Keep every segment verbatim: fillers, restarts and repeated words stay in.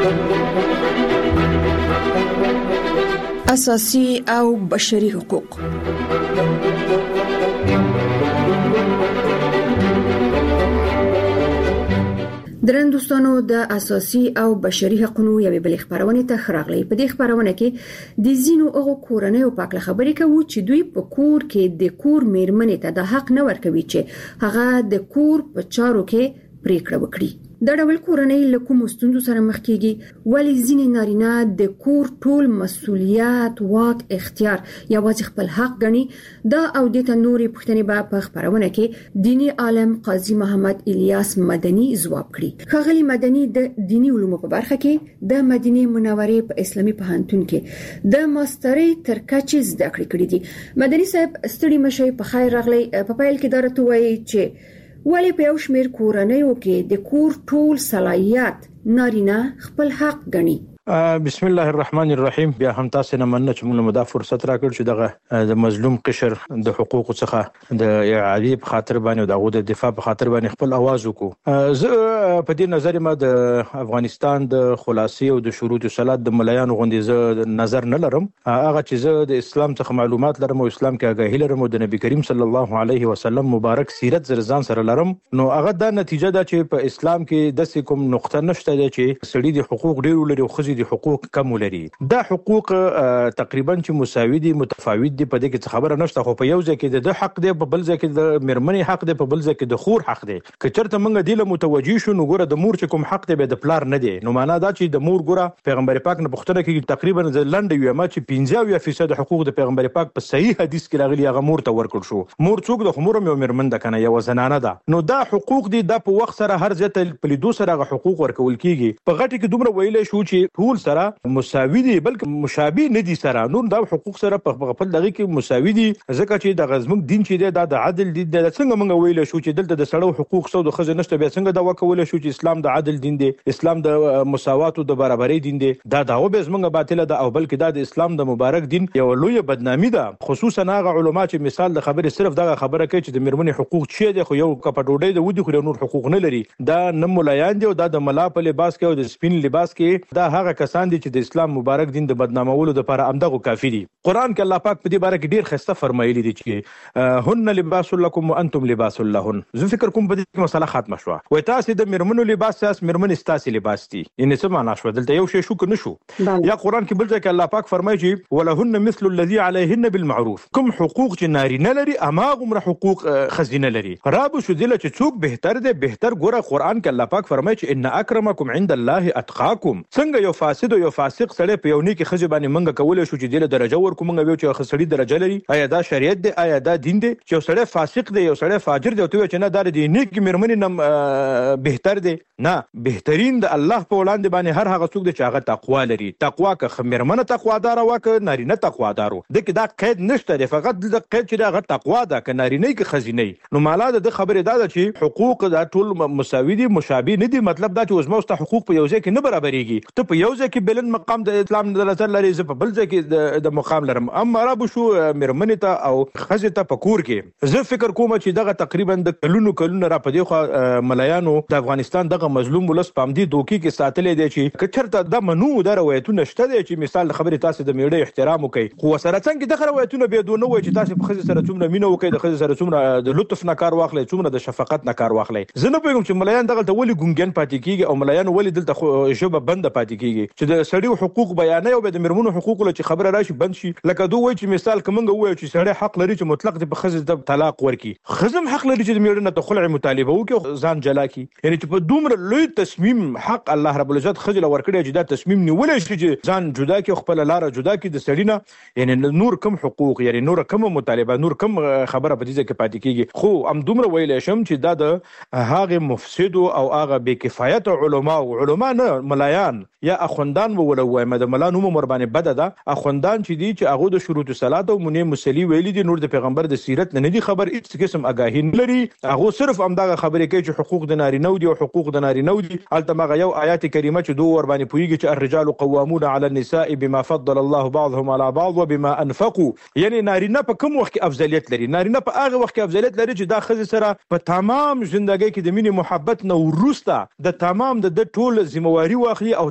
اساسي او بشري حقوق. درن دوستانو د اساسي او بشري حقوقو یوې بلې خبرونه ته خراغلي. په دې خبرونه کې د زینو هغه کورنۍ په اړه خبرې کوو چې دوی په کور کې د کور میرمنې ته د حق نه ورکوي چې هغه د کور په چارو کې پریکړه وکړي. دا ډول کورنۍ له کوم ستونزو سره مخ کیږي؟ ولی ځینې نارینه د کور ټول مسؤلیت، واک، اختیار یوازې خپل حق ګڼي؟ دا او د تنوري پښتنې به په خبرونه کې دینی عالم قاضي محمد الیاس مدني ځواب کړي. ښاغلي مدني د دینی علومو په برخه کې د مدینه منورې په اسلامي پوهنتون کې د ماسترۍ تر کچې زده کړې کړې دي. مدني صاحب ستړي مشي، په خیر راغلی. په پیل کې درته وایي چې ولی په یو شمېر کورنیو کې د کور ټول صلاحیت نارینه خپل حق ګڼي. بسم الله الرحمن الرحیم. بیا هم تاسو نه مننه چې موږ مدا فرصت راکړ چې دغه د مظلوم قشر د حقوق څخه د اعادې په خاطر باندې دغه د دفاع په خاطر باندې خپل आवाज وکړو. زه په دې نظر ما د افغانستان د خلاصي او د شروط صلات د ملایانو غوندې زه نظر نه لرم. هغه چې زه د اسلام څخه معلومات لرم او اسلام کې آگاهی لرم او د نبی کریم صلی الله علیه وسلم مبارک سیرت زرزان سره لرم، نو هغه د نتیجه ده چې په اسلام کې د کوم نقطه نشته چې سړي د حقوق ډیر لري او خزي د حقوق کم لري. دا حقوق تقریبا چې مساوي دي، متفاوت دي، په دې کې خبره نشته. خو په یو ځای کې د حق دی، په بل ځای کې د میرمنې حق دی، په بل ځای کې د خور حق دی. که چېرته موږ دې له متوجي شو نو ګوره د مور چې کوم حق دی به د پلار نه دی. نو معنا دا چې د مور ګوره پیغمبر پاک نه پوښتنه کوي تقریبا د لنډ یو ما چې پنځه فیصد حقوق د پیغمبر پاک په صحیح حدیث کې راغلي هغه مور ته ورکړل شو. مور څوک د خمور مې میرمن ده کنه، یو زنانه ده. نو دا حقوق دي د په وخت سره هر ځای ته په لیدو سره هغه حقوق ورکول کیږي. په غټي کې دومره ویلې شو چې ټول سره مساوي دي بلکې مشابه نه دي سره. نور دا حقوق سره په خپل دغه کې مساوي دي، ځکه چې د غزمک دین چې دی دا د عدل دی. د څنګه موږ ویل شو چې دلته د سړو حقوق سو د خزه نشته، بیا څنګه دا وکول شو چې اسلام د عدل دین دی، اسلام د مساوات او د برابرۍ دین دی. دا داو به زمونږ باطله ده او بلکې دا د اسلام د مبارک دین یو لوی بدنامي ده. خصوصا هغه علما چې مثال د خبرې صرف دغه خبره کوي چې د میرمنې حقوق چی دي، خو یو کپډوډۍ د ودی خو نور حقوق نه لري. دا نه مولایان دي او دا د ملا په لباس کې او د سپین لباس کې دا هغه کسان دي چې د اسلام مبارک دین د بدنامولو لپاره امدغه کافی دي. قران کې الله پاک په دې باره کې ډیر خسته فرمایلی دي چې هن لباس لكم وانتم لباس لهن. زه فکر کوم په دې مسله ختمه شو. وای تاسو د میرمنو لباس تاسو میرمن تاسو لباس دي. یعنی څه معنا شو؟ دلته یو شی شو کنه شو. یا قران کې بل ځای کې الله پاک فرمایي چې ولهن مثل الذي عليهن بالمعروف. کوم حقوق چې نارینه لري اماغه حقوق خزینه لري. راب شو دله چې څوک بهتر دی بهتر. ګوره قران کې الله پاک فرمایي چې ان اکرمکم عند الله اتقاکم. څنګه یو فاسد او یو فاسق سره په یو نیکی خزي باندې منګه کولای شو چې دله درجه ورکو منګه ویو چې خسړي درجه لري. آیا دا شریعت دی؟ آیا دا دین دی چې یو سړی فاسق دی یو سړی فاجر دی او ته چې نه دا د نیک میرمنې نم بهتر دی؟ نه، بهترین د الله په وړاندې باندې هر هغه څوک دی چې هغه تقوا لري. تقوا که میرمنه تقوا دار او که نارینه تقوا دارو دغه دا قید نشته دی، فقط د قید چې هغه تقوا ده که نارینه کې خزینه. نو مالا د خبره دا ده چې حقوق دا ټول مساوي دي، مشابه نه دي. مطلب دا چې اوس موږ حقوق په یو ځای کې نه برابرېږي. ته په یو ځای کې بلند مقام د اسلام د نظر لري، زه په بل ځای کې د مقام لرم. اما رب شو میرمنې ته او خزه ته په کور کې زه فکر کوم چې دغه تقریبا د کلونو کلونو را پدې خو ملایانو د افغانستان دغه مظلوم ولس پامدي دوکي کې ساتلې دي چې کچرته د منو د روایتونه شته دي چې مثال خبره تاسو د میړې احترام وکي. خو سره څنګه دغه روایتونه به دونه وای چې تاسو په خزه سره څومره مینه وکي، د خزه سره څومره د لطف نه کار واخلې، څومره د شفقت نه کار واخلې. زه نه پوهیږم چې ملایان دغه ته ولي ګونګن پاتې کیږي او ملایان ولي دلته ژبه بند پاتې کیږي چې د سړي حقوق بیان او د میرمنو حقوق له چې خبره راشي بند شي. لکه دوی وایي چې مثال کومنګ وایي چې سړی حق لري چې مطلق د خزه د طلاق ورکي، خزم حق لري چې د میړه نه خلع مطالبه وکړي ځان جلا کی. یعنی چې په دومره لوی تصمیم حق الله رب العزت خزه له ورکړي چې دا تصمیم نیولې شي چې ځان جدا کی، خپل لار جدا کی د سړی نه. یعنی نور کم حقوق، یعنی نور کم مطالبه، نور کم خبره په دې کې پاتې کیږي. خو ام دومره ویلې شم چې دا د هغه مفسد او هغه بے کفایت علما او علما نه ملایان یا اخوندان وولوي مده ملانو مر باندې بد ده. اخوندان چې دي چې هغه د شروط صلات او منی مسلی ویلي دي، نور د پیغمبر د سیرت نه دي خبر، هیڅ قسم آگاهی نه لري. هغه صرف امداغه خبرې کوي چې حقوق د نارینه دي او حقوق د نارینه دي. البته ما یو آیات کریمه چې دوه ور باندې پویږي چې الرجال قوامون على النساء بما فضل الله بعضهم على بعض وبما انفقوا. یعنی نارینه په کوم وخت کې افضلیت لري؟ نارینه په هغه وخت کې افضلیت لري چې دا خزه سره په تمام ژوندۍ کې د مینې محبت نه ورسته د تمام د ټول ذمہواری واخلي او تمام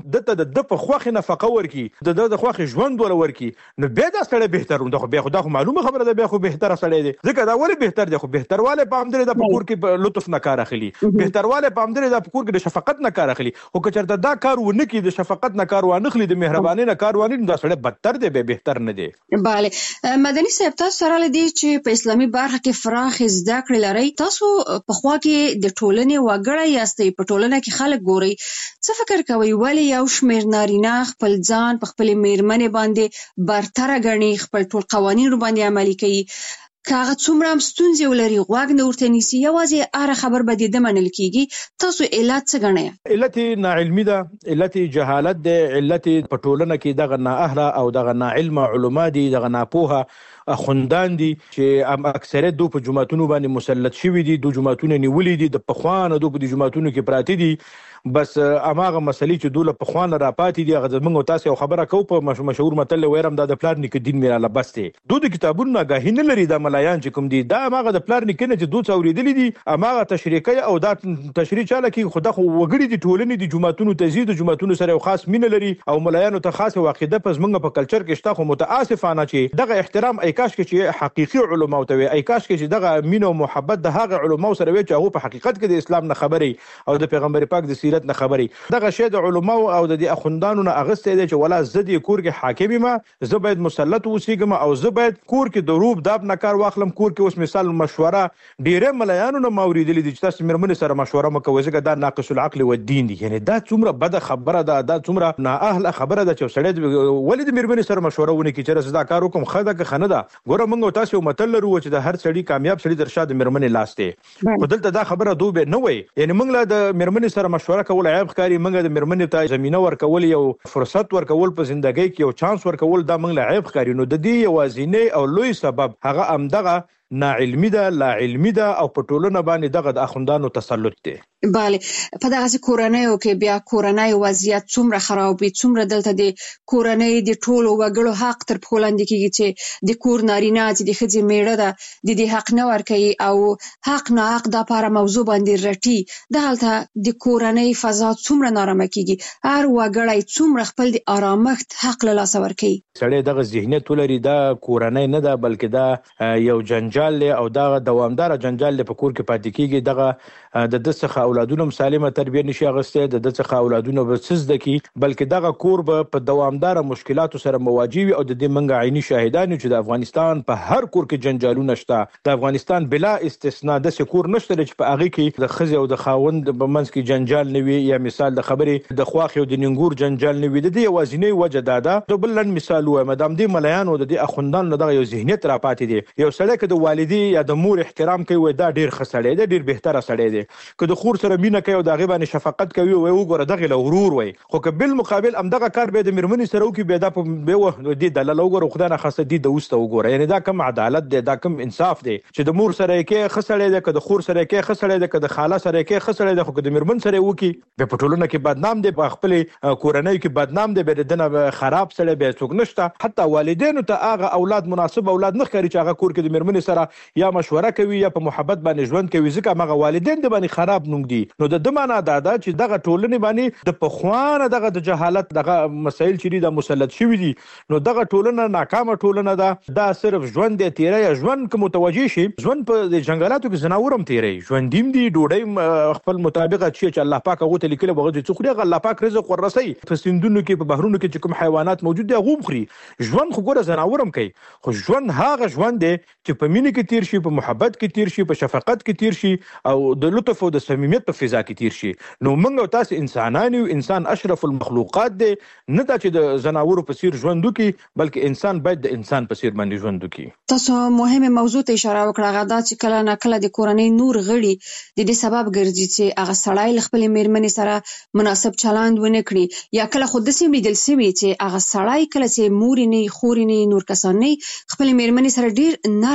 دته د په خوخه نفقه ورکی د د خوخه ژوند ول ورکی نو به دا سره بهتر نو خو به خدا خو معلومه خبره ده به خو بهتر سره دی ځکه دا ولی بهتر دی خو بهترواله په امدره د پکور کې لطف نه کار اخلي بهترواله په امدره د پکور کې د شفقت نه کار اخلي او که چرته دا کار ونه کی د شفقت نه کار ونه اخلي د مهرباني نه کار ونه دا سره بدتر دی به بهتر نه دی. bale مدني صاحب تاسو سره لدی چې په اسلامي برخه کې فراخ زده کړې لري تاسو په خوا کې د ټولنې وګړی یاستئ په ټولنه کې خلک ګوري څه فکر کوي ولی یو شمېر نارینه خپل ځان په خپل میرمنې باندې برتر غني خپل ټول قوانین باندې عملي کوي کاغه څومره هم ستونزې ولري غوږ نه ورته نیسي یوازې اره خبر به د منل کیږي تاسو علت څه غنئ؟ علت ناعلمي ده علت جهالت ده علت په ټولنه کې دغه نااهله او دغه ناعلم علما دي دغه ناپوهه خوندان دي چې اکثریت دو په جماعتونو باندې مسلط شوي دي دو جماعتونه نیولې دي د پخوانه دو په جماعتونو کې پراته دي بس اماغه مسلې چې دوله پخوانه را پاتې دي هغه زمونږ تاسو خبره کو په مشهور متل ويرم دا د پلار نیک دین میراله بس دي دو د کتابونو غاهی نه لري د ملایان چې کوم دي دا اماغه د پلار نیک نه چې دوی اوریدلې دي اماغه تشریکي او دا تشریح چاله کې خدا خو وګړي دي ټولنې دي جماعتونو تزيد جماعتونو سره خاص مين لري او ملایانو ته خاصه واقعده پس موږ په کلچر کې شته خو متاسفانه چې دغه احترام ایکاش کې چې حقيقي علماء ته وي ایکاش کې چې دغه مين او محبت د هغه علماء سره وي چې هغه په حقیقت کې د اسلام نه خبري او د پیغمبر پاک د سیرت نه خبري دغه شی د علماء او د اخوندانو نه اغسته دي چې ولا زدي کور کې حاکم ما زه باید مسلط اوسېږم او زه باید کور کې د روب داب نه کار واخلم کور کې اوس مثال مشوره ډیره ملایانو نه موریدلې دي چې تاسو مرمن سره مشوره مکوئ ځکه دا ناقص العقل و الدين دي یعنی دا څومره بد خبره ده دا څومره نااهله خبره ده چې سړی ولې د مرمن سره مشوره ونه کی چې زدا کار وکم خدا که خنه ده ګوره موږ تاسو متل لرو چې د هر سړی کامیاب سړی درشاد مرمن لاسته خو دلته دا خبره دوه نه وي یعنی موږ له د مرمن سره مشوره کول عیب ښکاري موږ د مرمنې ته زمينه ورکول یو فرصت ورکول په ژوندۍ کې یو چانس ورکول دا موږ له عیب ښکاري نو د دې یوازینی او لوی سبب هغه امدغه ناعلمي ده لا علمي ده او په ټولنه باندې دغه د اخوندانو تسلط دی. bale په دغه کورنۍ کې بیا کورنۍ وضعیت څومره خراب وي څومره دلته د کورنۍ د ټولو وګړو حق تر پښو لاندې کیږي چې د کور نارینه چې د ښځې میړه ده د دې حق نه ورکوي او حق نه حق د لپاره موضوع باندې رټي دلته د کورنۍ فضا څومره نارامه کیږي هر وګړی څومره خپل د آرامښت حق له لاسه ورکوي سړی دغه ذهنیت ولري دا کورنۍ نه ده بلکې دا یو جنجال له او دا دوامدار جنجال له په کور کې پاتې کیږي دغه د دسخه اولادونو سالمه تربیه نشي اغسته د دغه اولادونو به سزده کی بلکې دغه کور به په دوامدار مشکلاتو سره مواجه وي او د دې منګ عیني شاهدان چې د افغانستان په هر کور کې جنجالونه شته د افغانستان بلا استثناء د سکور نشته چې په هغه کې د خزي او د خاوند په منځ کې جنجال نه وي یا مثال د خبرې د خواخ او د ننګور جنجال نه وي د دې وازینې وجه دادا د بلن مثال و مدام دې مليان او د اخوندان دغه یو ذهنیت را پاتې دي یو سړی که د والدي یا د مور احترام کوي دا ډیر خسړی دی ډیر بهتره سړی دی که د خور سره مینه کوي او دغه باندې شفقت کوي او وګوره دغه له غرور وي خو که بل مقابل ام دغه کار به د مرمنې سره وکي به دا په به و دي دلاله وګوره خدای نه خاصه دي د اوسته وګوره یعنی دا کم عدالت دی دا کم انصاف دی چې د مور سره کې خسړی دی که د خور سره کې خسړی دی که د خاله سره کې خسړی دی خو که د مرمن سره وکي به په ټولنه کې بدنام دی په خپل کورنۍ کې بدنام دی به دنه خراب سره به څوک نشته حتی والدینو ته هغه اولاد مناسب اولاد نه ښکاري چې هغه کور کې د مرمنې سره یا مشوره کوي یا په محبت باندې ژوند کوي ځکه هغه والدین د باندې خراب نوم دي نو د دمانه دا دا چې دغه ټولنې باندې د پخوانه دغه د جهالت دغه مسایل چې د مسلط شوی دي نو دغه ټولنه ناکامه ټولنه ده دا صرف ژوند دی تیری ژوند کوم متوجي شي ژوند په جنگلاتو کې زناورم تیری ژوند دیم دی ډوډۍ خپل مطابقت چې الله پاک هغه ته لیکل بغه چې خوري الله پاک رزق ورسي په سندونو کې په بحرونو کې چې کوم حیوانات موجود دي هغه خوري ژوند خو ګوره زناورم کوي خو ژوند هغه ژوند دی چې په مینه کې تیر شي په محبت کې تیر شي په شفقت کې تیر شي او د لطف او د صمیمیت په فضا کې تیر شي نو موږ او تاسو انسانان یو انسان اشرف المخلوقات دی نه دا چې د زناورو په څیر ژوند وکي بلکې انسان باید د انسان په څیر باندې ژوند وکي. تاسو مهمه موضوع ته اشاره وکړه غدا چې کله نه کله د کورنۍ نور غړي د دې سبب ګرځي چې هغه سړی خپل میرمنې سره مناسب چلند ونه کړي یا کله خود سیمې دل سیمې چې هغه سړی کله چې مور نه خور نه نور کسان نه خپل میرمنې سره ډیر نرم برخورد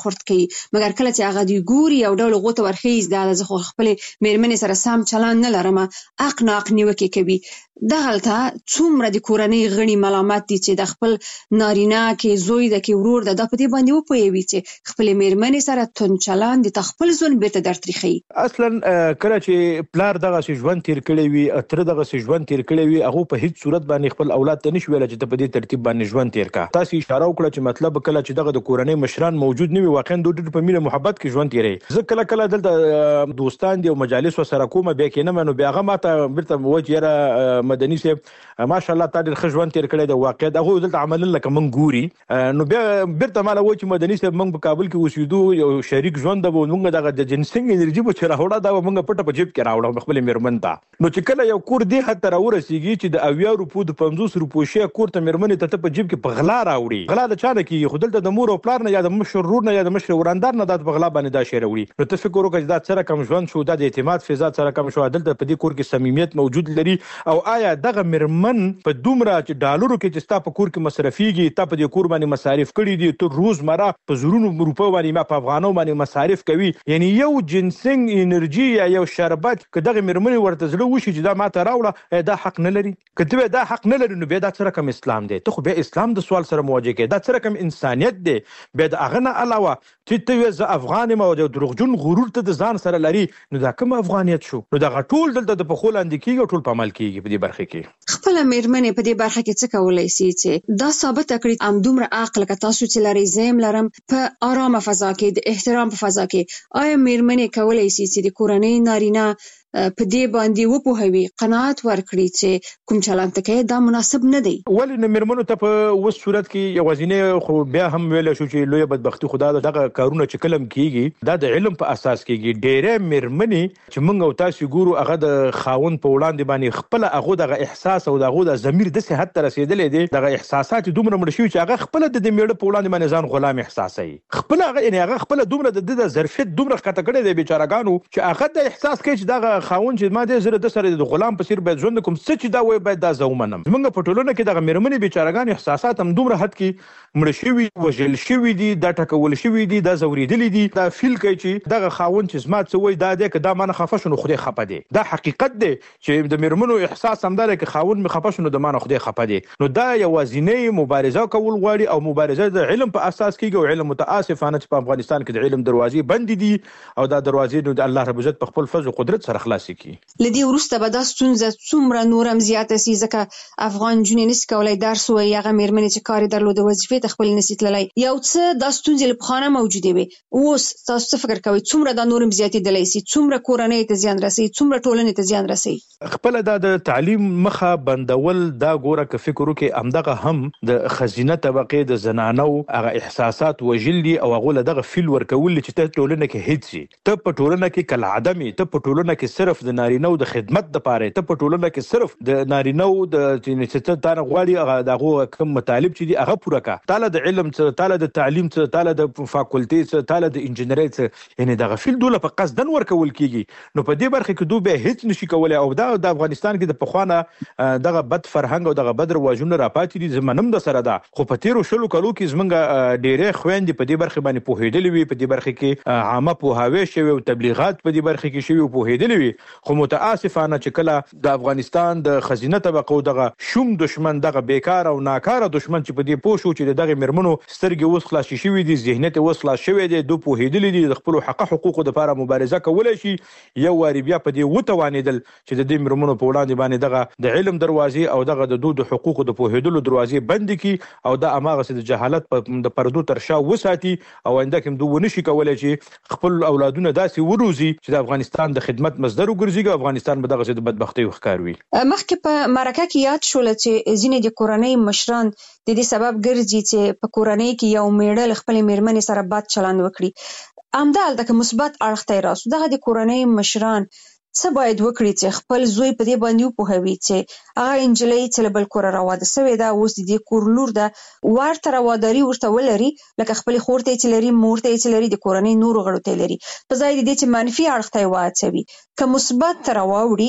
خورد کوي، مګر کله چې هغه دی ګوري او ډول غوته ورخیز دا زه خو خپل میرمنې سره سم چلان نه لرم، اق ناق نیوکې کوي. دغلته څومره د کورنۍ غړي ملامت دي چې د خپل نارینه کې زوی د کې ورور د په دې باندې وپوهوي چې خپل میرمنې سره تون چلان دي خپل ځون بیرته درتريخي. اصلا کله چې پلار دغه ژوند تیر کړی وي، اتر دغه ژوند تیر کړی وي، هغه په هیڅ صورت باندې خپل اولاد ته نشي ویل چې ته په دې ترتیب باندې ژوند تیر کا. تاسو اشاره وکړه چې مطلب کله چې دغه د کورنۍ مشران موجود نه وي، واقعا د ډېر په مینه محبت کې ژوند تیري. زه کله کله دلته دوستان دي او مجالس سره کومه بیا کې نه منو، بیا هغه ماته بیرته وجه مدني سي ماشاءالله تا ډېر ښه ژوند تیر کړی دی. واقعا هغه دلته عمل لکه من ګوري، نو بیا بیرته مالا و چې مدني سي موږ په کابل کې اوسېدو، یو شریک ژوند به موږ دغه د جنسنګ انرژي په چر راوړه دا موږ پټه په جیب کې راوړو خپل میرمن ته. نو چې کله یو کور دی حتی راورسیږي چې د اویا روپو د پنځوس روپو شی کور ته میرمن ته په جیب کې په غلا راوړي. غلا د چا نه کیږي؟ خو دلته د مور او پلار نه یا د مشر رور نه یا د مشر وراندار نه د غلا باندې دا شی راوړي. نو تاسو فکر وکړئ دا سره کم ژوند شو، د اعتماد فضا سره کم شو، دلته په دې کور کې صمیمیت موجود لري. او آیا دغه میرمن په دومره چې ډالرو کې چې ستا په کور کې مصرفيږي، ته په دې کور باندې مصارف کړي دي، ته روزمره په زرونو روپو باندې ما په افغانو باندې مصارف کوي، یعنی یو جنسنګ انرژي یا یو شربت که دغه میرمن ورته زړه وشي چې دا ماته راوړه، دا حق نه لري. کته دا حق نه لري نو بیا دا سره کوم اسلام دی؟ ته خو بیا اسلام د سوال سره مواجه کې دا سره کوم انسانيت دی؟ بیا د اغه نه علاوه چې ته ز افغان ما د دروغجن غرور ته د ځان سره لري، نو دا کوم افغانیت شو؟ نو دا ټول دلته د پخول اند کېږي، ټول په عمل کېږي په دې برخه کې. خپل میرمنې په دې برخه کې څه کولای شي چې دا ثابت کړي ام دومره عقل که تاسو چې لري زم لرم په آرامه فضا کې د احترام په فضا کې؟ آیا میرمنې کولای شي چې د کورنۍ نارینه په دې باندې وپوهوي، قناعت ورکړي چې کوم چلان ته کې دا مناسب نه دی؟ ولې نه میرمنو ته په وس صورت کې یوازینه خو بیا هم ویل شو چې لوی بدبختی خدا دغه کارونه چې کلم کیږي دا د علم په اساس کیږي. ډېرې میرمنې چې موږ او تاسو ګورو هغه د خاون په وړاندې باندې خپل هغه دغه احساس او دغه د ضمیر د صحت ته رسیدلې دي، دغه احساسات دومره مړ شي چې هغه خپل د میړه په وړاندې باندې ځان غلام احساسوي. خپل هغه یعنی هغه خپل دومره د ظرفیت دومره خطا کړی دی بیچارهګانو چې هغه د احساس کوي چې دغه خاون چې ما دې زره د سره د غلام په څیر باید ژوند کوم، څه چې دا وای باید دا زومنم. زمونږ په ټولنه کې دغه میرمنې بیچارهګان احساسات هم دومره حد کې مړ شوي، وژل شوي دي، دا ټکول شوي دي، دا زوریدلي دي، دا فیل کوي چې دغه خاون چې زما څه وای دا دی که دا مانه خفه شو نو خدای خفه دی. دا حقیقت دی چې د میرمنو احساس هم دا دی که خاون مې خفه شو نو د مانه خدای خفه دی. نو دا یوازینی مبارزه کول غواړي او مبارزه د علم په اساس کېږي، او علم متاسفانه چې په افغانستان کې د علم دروازې بندې دي او دا دروازې نو د الله رب عزت په خپل فضل او قدرت سره خلاصې کړي. لدی ورسته به دا ستونزه څومره نورم زیاته سي، ځکه افغان جونې نس کولای درس وایي، هغه میرمنې چې کار درلوده وظیفې ته خپل نسي تللی، یو څه دا ستونزې له پخوانه موجودې وي. اوس تاسو څه فکر کوئ څومره دا نورم زیاتېدلی سي؟ څومره کورنۍ ته زیان رسوي؟ څومره ټولنې ته زیان رسوي؟ خپل دا د تعلیم مخه بندول دا ګوره که فکر وکړي همدغه هم د خزینه طبقې د زنانو هغه احساسات وژل دي او هغه له دغه فیل ورکول چې ته ټولنه کې هیڅ شي، ته په ټولنه کې کل عدمي، ته په ټولنه کې صرف د نارینه د خدمت د پاره، ته په ټولنه کې صرف د نارینه د چې ته غواړي هغه دغه کوم مطالب چې دي هغه پوره کا، تعالی د علم څخه، تعالی د تعلیم څخه، تعالی د فاکولټي څخه، تعالی د انجینرۍ څخه، یعنی دغه فیل دوله په قصدن ورکول کیږي. نو په دې برخه کې دوی به هیڅ نشي کولای او دا د افغانستان کې د پخوانه دغه بد فرهنګ او دغه بد رواجونه راپاتې دي. زمونږ د سره دا خو په تیرو شلو کلو کې زمونږ ډېرې خويندې په دې برخه باندې پوهېدلې وي، په دې برخه کې عامه پوهاوی شوی او تبلیغات په دې برخه کې شوی او پوهېدلې وي. خو متاسفانه چې کله د افغانستان د خزینه طبقه او دغه شوم دشمن، دغه بیکار او ناکاره دشمن چې په دې پوه شو چې دغه میرمنو سترګې اوس خلاصې شوي دي، ذهنیت اوس خلاص شوی دی، دوی پوهېدلي دي د خپلو حق حقوقو دپاره مبارزه کولی شي، یو وارې بیا په دې وتوانېدل چې د دې میرمنو په وړاندې باندې دغه د علم دروازې او دغه د دوی د حقوقو د پوهېدلو دروازې بندې کړي او دا هماغسې د جهالت د پردو تر شا وساتي او آینده کې هم دوی ونشي کولی چې خپل اولادونه داسې وروزي چې د افغانستان د خدمت مصدر وګرځي او افغانستان به دغسې د بدبختۍ ښکار وي. مخکې په مرکه کې یاد شول چې ځینې د کورنۍ مشران د دې سبب ګرځي چې په کورنۍ کې یو میړه له خپلې میرمنې سره بد چلند وکړي. همدالته که مثبت اړخ ته راسو، دغه د کورنۍ مشران څه باید وکړي چې خپل زوی په دې باندې وپوهوي چې هغه انجلۍ چې له بل کوره راواده سوې ده، اوس د دې کور لور ده، ورته رواداري ورته ولري لکه خپلې خور ته چې لري، مور ته چې لري، د کورنۍ نورو غړو ته لري، په ځای د دې چې منفي اړخ ته یې واچوي. که مثبت ته راواوړي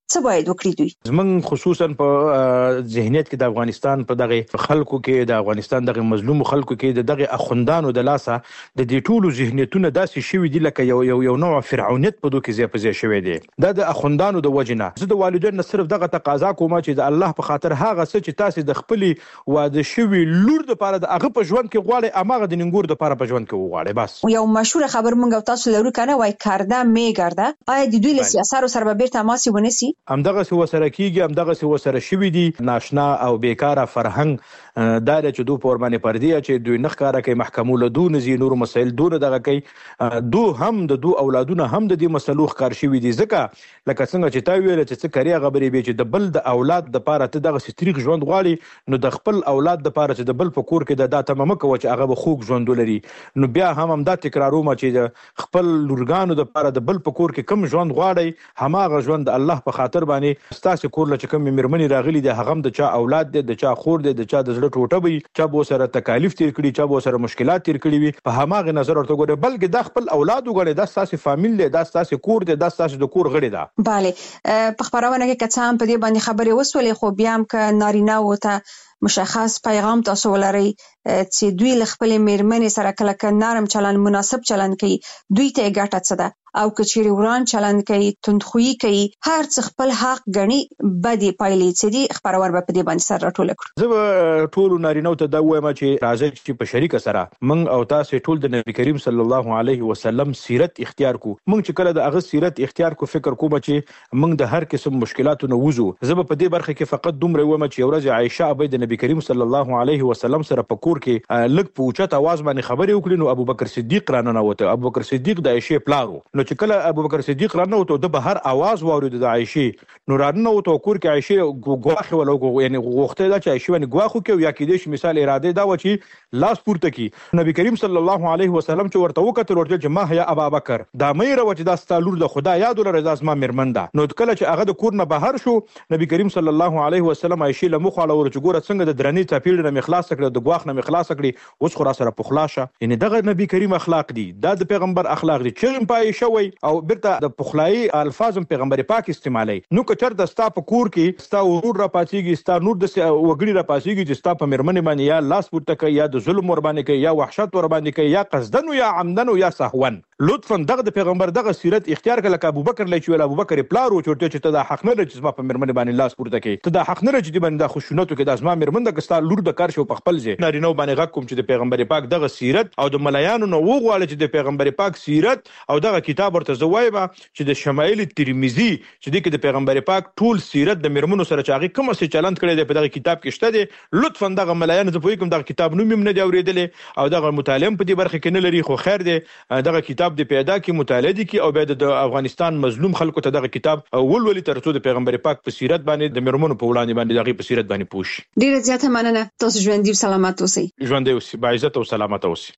څه باید وکړي دوی؟ زمون خصوصا په ذهنیت کې د افغانستان په دغه خلکو کې د افغانستان دغه مظلوم خلکو کې د دغه اخوندانو د لاسه د دې ټولو ذهنیتونه داسې شوي دي لکه یو یو یو نوع فرعونیت په دوی کې ځای په ځای شوی دی. دا د اخوندانو د وجنه زه د والدینو صرف دغه تقاضا کوم چې د الله په خاطر هغه څه چې تاسو د خپلې واده شوي لور د پاره د هغه په ژوند کې غواړي اماغه د ننګور د پاره په ژوند کې وغواړي. بس یو مشهور خبر مونږ تاسو لرو کنه وای کارده میګرده آیا د دوی له سیاستو سره به بیرته ماسي ونسی؟ همدغه څه وسره کیږي همدغه څه وسره شوي دي. ناشنا او بیکاره فرهنګ دا چې دوی په ورمانه پردي چې دوی نخ کار کوي محکمو له دون زی نور مسایل دون دغه کوي دو هم د دو اولادونه هم د دې مسلو ښکار شوي دي. ځکه لکه څنګه چې تا ویل چې څه کړی غبرې به چې د بل د اولاد د پاره ته دغه ستریخ ژوند غواړي نو د خپل اولاد د پاره چې د بل په کور کې د داته ممه کوي چې هغه به خوږ ژوند ولري نو بیا هم هم دا تکراروم چې خپل لورګانو د پاره د بل په کور کې کم ژوند غواړي هماغه ژوند الله په خاطر باندې ستاسو کور لچ کم مرمنې راغلي دي هغه د چا اولاد دي د چا خور دي د چا د زړه ټوټه وي چا به سره تکالیف تیر کړي چا به سره مشکلات تیر کړي وي په هماغه نظر ورته ګوره بلکې د خپل اولاد وګړي د تاسو فامیل دی د تاسو کور دی د تاسو د کور غړي ده. bale په خبرونه کې کڅام په دې باندې خبرې وسولې خو بیا هم ک نارینه وته مشخص پیغام تاسو ولري چې دوی ل خپل میرمنې سره کله ک نرم چلند مناسب چلند کوي دوی ته ګټه څه ده او کچېری وران چلند کوي تندخويي کوي هر څه خپل حق غني بدی پایلې چې دي خبرور به په دې باندې سره ټول کړو. زه ټول نارینه ته دا وایم چې راځي چې په شریک سره من او تاسو ټول د نبی کریم صلی الله علیه وسلم سیرت اختیار کو من چې کله د هغه سیرت اختیار کو فکر کوم چې من د هر قسم مشکلاتو نه وځو. زه په دې برخه کې فقط دومره وایم چې ورځ عائشه ابي د نبی کریم صلی الله علیه وسلم سره په کور کې لږ په اوچت आवाज باندې خبرې وکړي نو ابوبکر صدیق رانه وته. ابوبکر صدیق د عائشه پلارو نو چې کله ابوبکر صدیق رانه وته د بهر आवाज واورید د عائشه نو رانه وته کور کې عائشه غواخه ولو یعنی غوخته دا چې عائشه باندې غواخو کې یا کې د مثال اراده دا و چې لاس پورته کی نبی کریم صلی الله علیه وسلم چې ورته وکړ ورته چې ما هيا ابوبکر دا مې راو چې دا ستالور د خدا یاد ولر د اسما مرمنده نو کله چې هغه د کور نه بهر شو نبی کریم صلی الله علیه وسلم عائشه له مخاله ورچ ګوره څنګه د درنی تپیل نه مخلاص کړ د غواخ نه مخلاص کړي اوس خو را سره پخلاشه یعنی دغه نبی کریم اخلاق دي دا د پیغمبر اخلاق دي چې پای شوی او برته د پخلای الفاظ پیغمبر پاک استعمالي نو کچر د ستا په کور کې ستا ورور را پاتېږي ستا نور د وګړي را پاتېږي چې ستا په مرمنه باندې یا لاس پورته کوي یا د ظلم ور باندې کوي یا وحشت ور باندې کوي یا قصدن یا عمدن یا سهوا لطفا دغه د پیغمبر دغه سیرت اختیار کړه ک ابوبکر لچ ویل ابوبکر پلارو چورته چې ته د حق نه لچ ما په مرمنه باندې لاس پورته کوي ته د حق نه لچ دی باندې د خوشونتو کې د ازما مرمنه کستا لور د کار شو په خپل ځای نارینه باندې غږ کوم چې د پیغمبر پاک دغه سیرت او د ملایانو نو وغواړي چې د پیغمبر پاک سیرت او دغه کتاب ورته زوایبه چې د شمایل ترمذی چې د د پیغمبر پاک ټول سیرت د مرمنو سره چاغي کوم څه چلند کړي د په دغه کتاب کې شته دي لطفا دغه ملایانو ته پوي کوم دغه کتاب نوم نه دی اوریدلې او دغه مطالعه په دې برخه کې نه لري خو خیر دی دغه کتاب د پیدا کې مطالعه دي کې او بعد د افغانستان مظلوم خلکو ته دغه کتاب ولولي ترڅو د پیغمبر پاک په سیرت باندې د مرمنو په وړاندې باندې دغه په سیرت باندې پوښ. ډیره زیاته مننه تاسو ژوند دې سلامت اوسئ. ژوند دې اوسئ با عزت او سلامت اوسئ.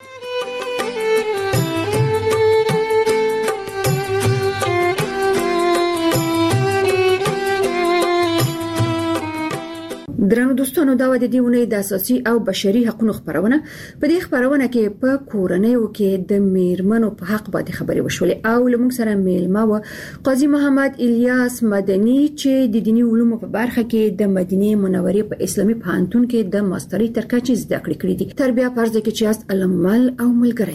درنو دوستانو دا د دې ونې د اساسي او بشري حقوقو خبرونه په دې خبرونه کې په کورنیو کې د میرمنو په حق باندې خبرې وشولې او لمونږ سره میلمه و قاضي محمد الیاس مدني چې د دینی علومو په برخه کې د مدینه منورې په اسلامي پوهنتون کې د ماستري تر کچې زده کړې کړې دي. تربیه فرض کې چې است علمل او ملګری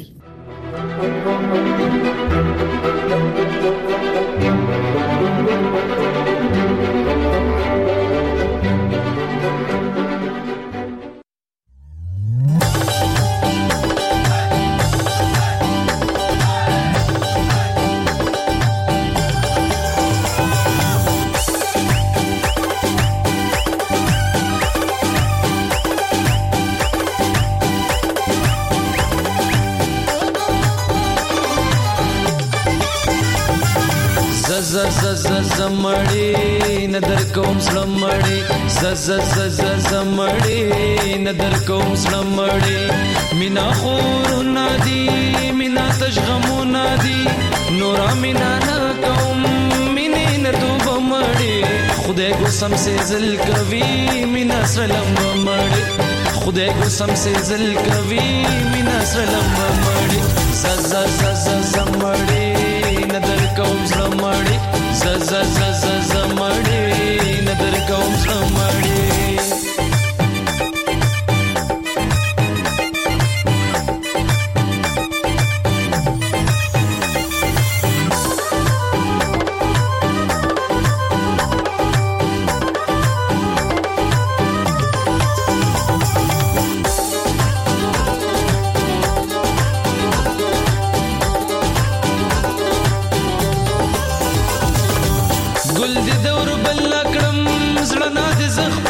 ز ز ز زمړی ندر کوم سلمړی ز ز ز ز زمړی ندر کوم سلمړی مینا خور نادي مینا تشغمو نادي نورا مینا نا کوم مینې نتو بمړی خدای کو سم سے زل کوي مینا سلام بمړی خدای کو سم سے زل کوي مینا سلام بمړی ز ز ز ز زمړی ندر کوم سلمړی ز ز ز ز زمړی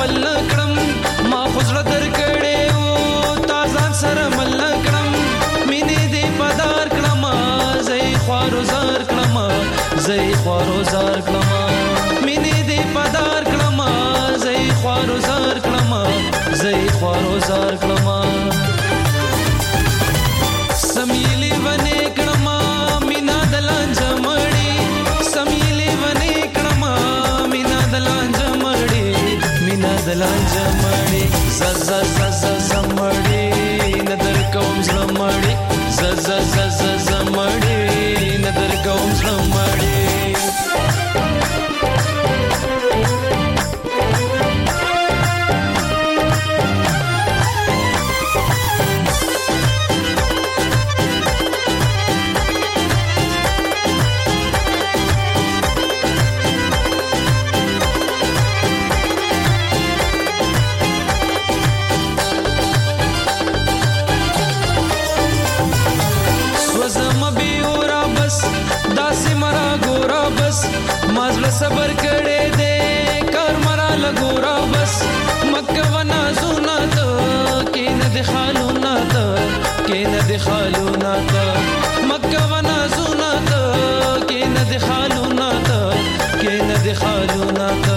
بل کړم ما خزر در کړې او تازان سره مل کړم مینې دې پدار کړم زې خوارو زار کړم زې خوارو زار کړم مینې دې پدار کړم زې خوارو زار کړم زې خوارو زار کړم سمیلی ونه کړم مینا دلان جمړې سمیلی ونه کړم مینا دلان جمړې مینا دلان جمړې ز ز ز ز زمړې ندر کوم زمړې ز ز ز ز زمړې ندر کوم زمړې صبر کړه دې کار مرا لګورا بس مکه ونا زونات کین د خالونات کین د خالونات مکه ونا زونات کین د خالونات کین د خالونات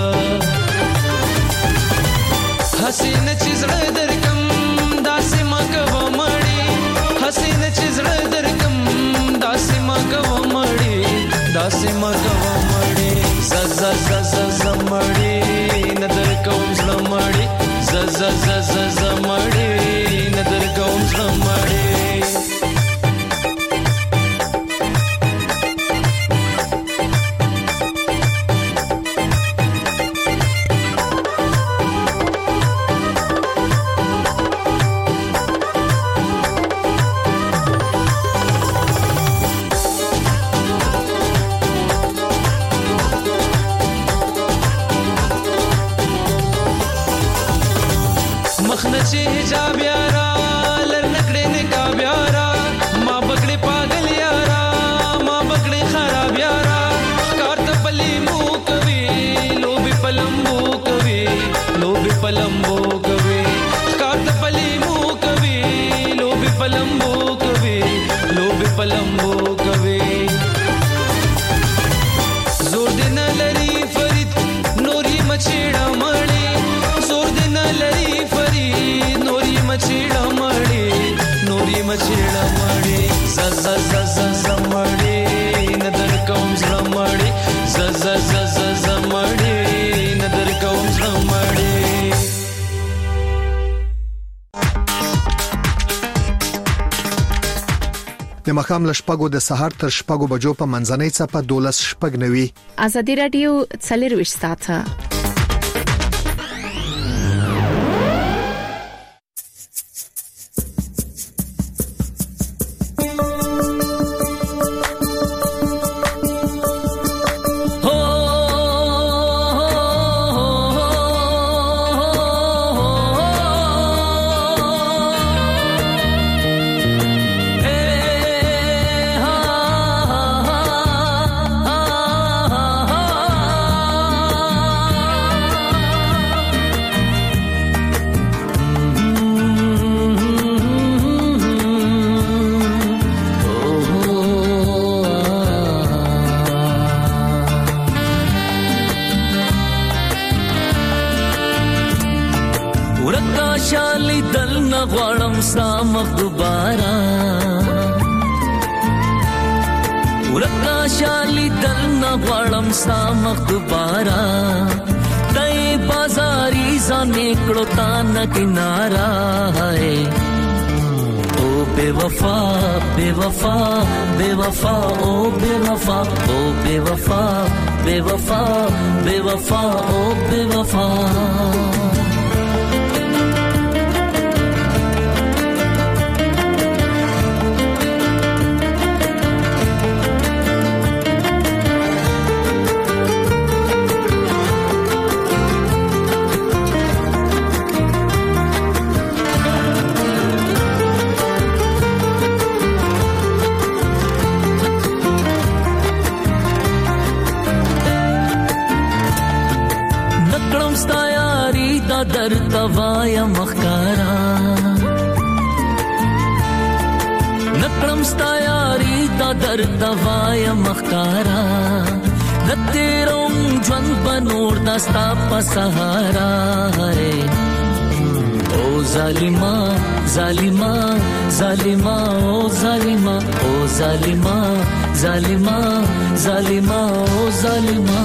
حسین چیزړه درکم داسې مکه و مړی حسین چیزړه درکم داسې مکه و مړی داسې مکه و مړی ز ز ز ز زمړی ندر کوم زمړی ز ز ز ز زمړی ندر کوم زمړی مخنچې حجاب یارا لرنکړې نقاب یارا ما بګړې پاگل یارا ما بګړې خراب یارا کارت پلی مو کوي لوبي پلمبو کوي لوبي پلمبو کوي کارت پلی مو کوي لوبي پلمبو کوي لوبي پلمبو کوي زور دې نه لري فرید نوري مچېړه مړې زور دې نه لري مچېړه مړې نوري مچېړه مړې ز ز ز ز زمړې ندر کوم زمړې ز ز ز ز زمړې ندر کوم زمړې د مخام لشپګو د سحر تر شپګو بجو په منځنۍ چپه دولس شپګ نوي ازادي رادیو څلرويشت ساعته किनारा है ओ बेवफा बेवफा बेवफा ओ बेवफा ओ बेवफा बेवफा बेवफा ओ बेवफा تا در توایا مخکارا نکړم ستا یاري تا در توایا مخکارا د تیروم ژوند بنور دستا په سهارا او ظالما ظالما ظالما او ظالما او ظالما ظالما ظالما او ظالما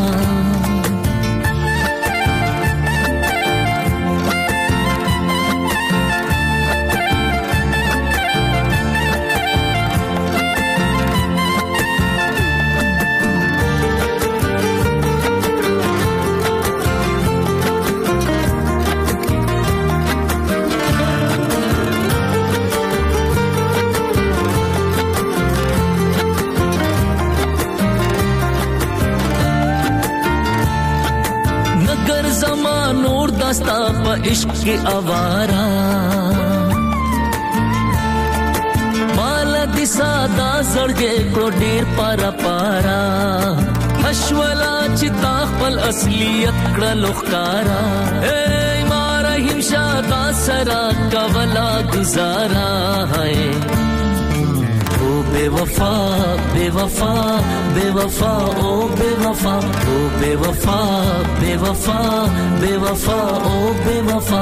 دستا پا عشق کی آوارا مالا دی سادا زرگے کو ڈیر پارا پارا حشولا چتا خپل اصلیت کڑا لخکارا اے مارا ہمشادا سرا کولا گزارا ہے او بے وفا بے وفا بے وفا او بے وفا او بے وفا بے وفا بے وفا او بے وفا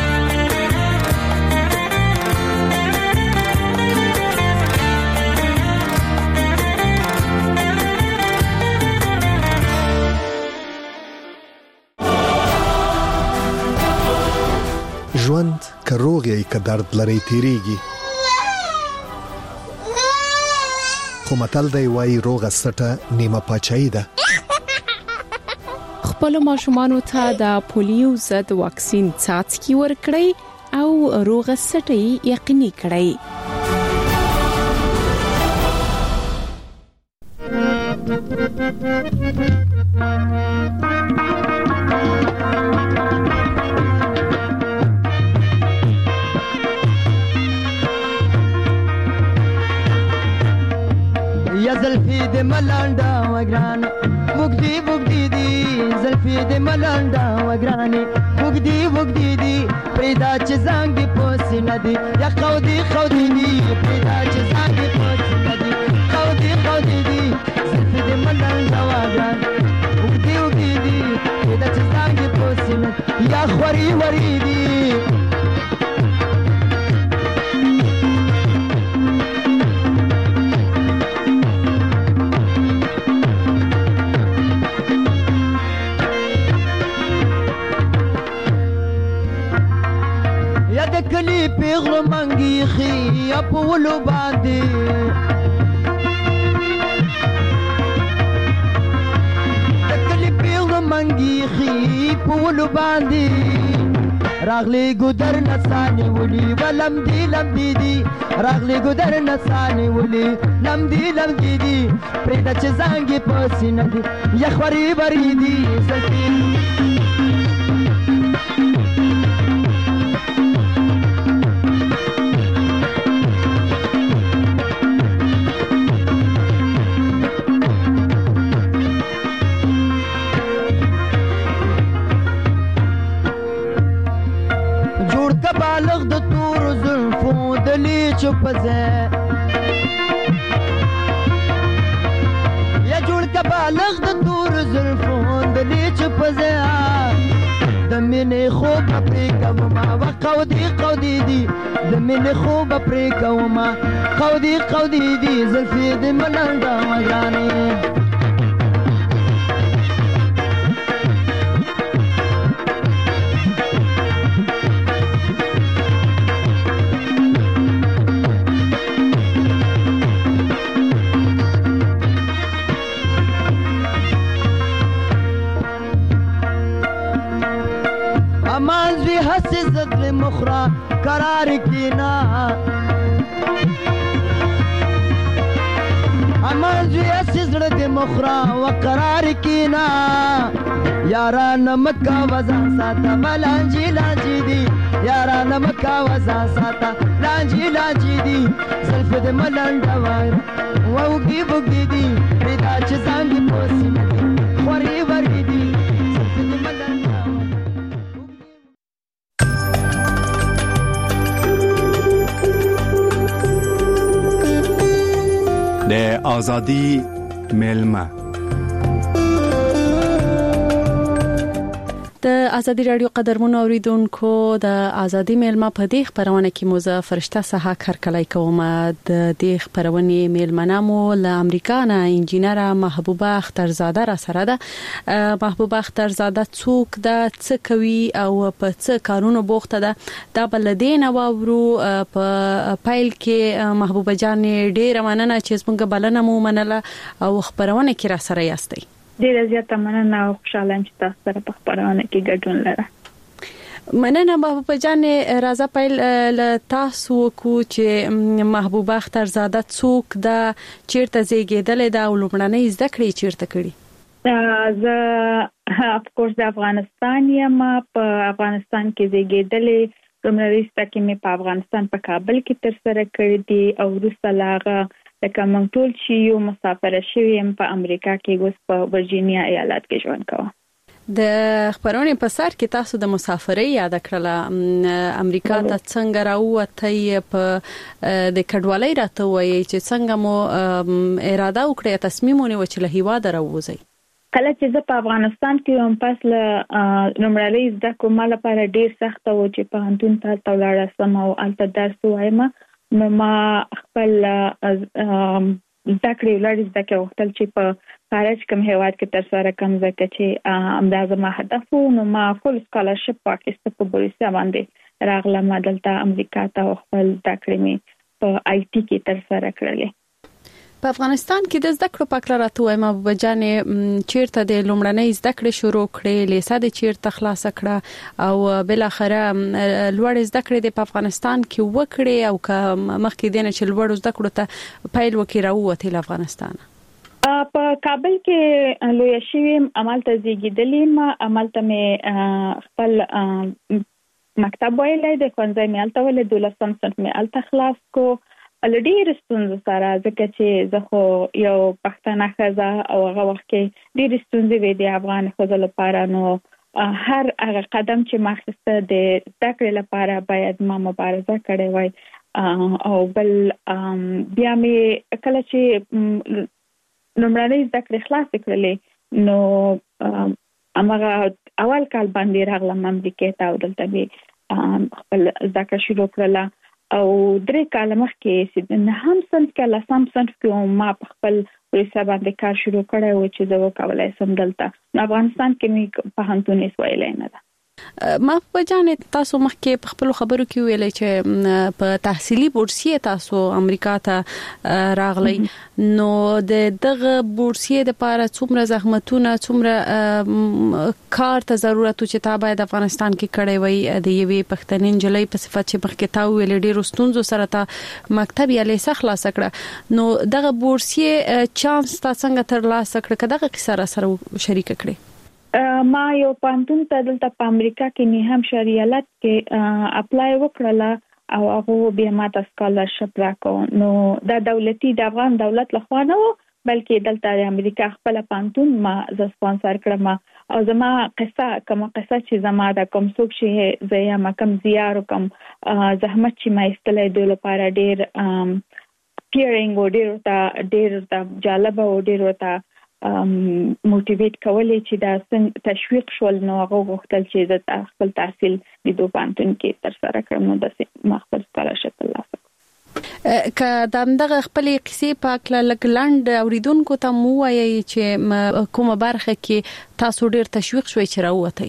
ژوند که روغ یې که درد لري تیریږي خو متل دی وایي روغه سټه نیمه پاچاهي ده. خپل ماشومانو ته د پولیو ضد واکسین څاڅکي ورکړئ او روغه سټه یقیني کړئ. زلفی د ملاندا وګران وګدی وګدی دی زلفی د ملاندا وګران وګدی وګدی دی پیدا چې زنګ پوس ندی یا خودی خودی دی پیدا چې زنګ پوس ندی خودی خودی دی زلفی د ملاندا وګران وګدی وګدی دی پیدا چې زنګ پوس ندی یا خوري وری دی کلی پیغلو منگی خی اپولو باندی کلی پیغلو منگی خی پولو باندی راغلی گودر نسانی ولی ولم دی لم دی دی راغلی گودر نسانی ولی لم دی لم دی دی پریدا چه زنگی پاسی ندی یخوری بری دی زلفی چپزه یا جوړ کا بالغ د تور زلفون د لی چپزه د مینې خوب پرې کوم ما وقودي قودي دي د مینې خوب پرې کوم ما قودي قودي دي زلفي د ملنډا وګرانې हंसी ज़द मुखरा करार की ना अमन जी हंसी ज़द मुखरा व करार की ना यारा नमक का वज़ा साता लांजी लांजी दी यारा नमक का वज़ा साता लांजी लांजी दी ज़ल्फ़ दे मलंडा वार वोगी वोगी दी रिदा चज़ांगी पोसी दी वरी वरी दी له آزادی میلمه. د ازادي رادیو قدرمنو اوریدونکو د ازادي میلمه په دې خبرونه کې موزه فرشته سها کارکلای کوم د دې خبرونه میلمنامو له امریکا نه انجینر محبوبه اخترزاده را سره ده. محبوبه اخترزاده څوک ده، څه کوي او په څه کارونو بوخته ده، دا بلدین او ورو په پایل کې محبوبه جان ډیره مننه چې څنګه بلنه مو منله او خبرونه کې را سره یاستئ. ډیره زیاته مننه او خوشاله یم چې تاسو سره په خبرونه کې ګډون لرم. مننه محبوبه جان. راځه پیل له تاسو کو چې محبوبه اخترزاده څوک ده، چیرته زیږیدلې ده او لومړنۍ زده کړې چیرته کړې؟ زه اف کورس د افغانستان یم، په افغانستان کې زیږیدلې. لومړنۍ زده کړې مې په افغانستان په کابل کې تر سره کړې دي او وروسته لاغه لکه موږ ټول چې یو مسافر شوی یم په امریکا کې، اوس په ورجینیا ایالت کې ژوند کوم. د خبرونه په سر کې تاسو د مسافرۍ یاد کړله، امریکا ته څنګه راووتئ، په د کډوالۍ راته وایي چې څنګه مو اراده وکړه، تصمیم ونیو چې له هیواده راووځئ؟ کله چې زه په افغانستان کې وم، پس له لومړنۍ زده کړو ما لپاره ډیر سخت و چې پوهنتون ته ولاړ شم او هلته درس ووایم. نو ما خپل زده کړې ولړ زده کړې وختل چې په خارج کوم هیواد کې تر سره کوم ځکه چې همدا زما هدف و. نو ما فول سکالرشپ واخیسته په بوریسیا باندې راغلم دلته امریکا ته، خپل زده کړې مې په آی ټي کې تر سره کړلې. په افغانستان کې د زده کړو په اړه راته وایم محبوبه جان، چیرته د لومړنۍ زده کړې شروع کړې، لیسه د چیرته خلاص کړه او بل اخره لوړ زده کړې د افغانستان کې وکړې او که مخکې دینه چې لوړ زده کړو ته پیل وکړه راووتې له افغانستان؟ په کابل کې لوی شوم، عملته زیږیدلې ما، عملته مې خپل مکتب ویلې د ښوونځي مې الته ولې دولسم صنف مې الته خلاص کو. ډېر ستونزې سره ځکه چې زه خو یو پښتنه ښځه او هغه وخت کې ډېر ستونزې وې د افغان ښځو لپاره. نو هر هغه قدم چې ما اخیسته د زده کړې لپاره باید ما مبارزه کړې وای. او بل بیا مې کله چې لومړنۍ زده کړې خلاصې کړلې نو هماغه اول کال باندې راغلم امریکا ته او دلته مې خپل زده کړه شروع کړله. او درې کاله مخکې چې نه هم صنف کې لسم صنف کې ما په خپل ورسره باندې کار شروع کړی و چې زه وکولای سم دلته افغانستان کې مې په پوهنتون ویلې نه ده. محبوبه جان، تاسو مخکې په خپل خبرو کې ویلې چې په تحصیلي بورسیه تاسو امریکا ته راغلی، نو د دغه بورسیه لپاره څومره زحمتونه، څومره کار ته ضرورت چې تا باید افغانستان کې کړی وای د یوې پښتنې نجلۍ په صفت چې مخکې تا ویلې ډېر ستونزو سره تا مکتب یا لیسه خلاص کړه، نو دغه بورسیه چانس تا څنګه ترلاسه کړ؟ که دغه کیسه را سره شریک کړې؟ ما یو پوهنتون ته دلته په امریکا کې نه هم شریالت کې اپلای وکړله او هغه بیا ما ته سکالرشپ راکو. نو دا دولتي د افغان دولت لخوا نه و بلکې دلته د امریکا خپل پوهنتون ما ز سپانسر کړم او زما قصه کوم قصه چې زما د کوم څوک شي زیا ما کوم زیار کوم زحمت چې ما استلې د لپاره ډیر پیرینګ او ډیر تا ډیر تا جالب او ډیر تا موټیویټ کولای چې دا تشویق شول. نو هغه غوښتل چې د خپل تحصیل د دوه پوهنتون کې تر سره کړم، نو د مخبر سکالرشپ ترلاسه کړم. که دغه خپل قصې په اړه لږ لاند اوریدونکو ته مو وایي چې کومه برخه کې تاسو ډیر تشویق شوي چې راووتئ؟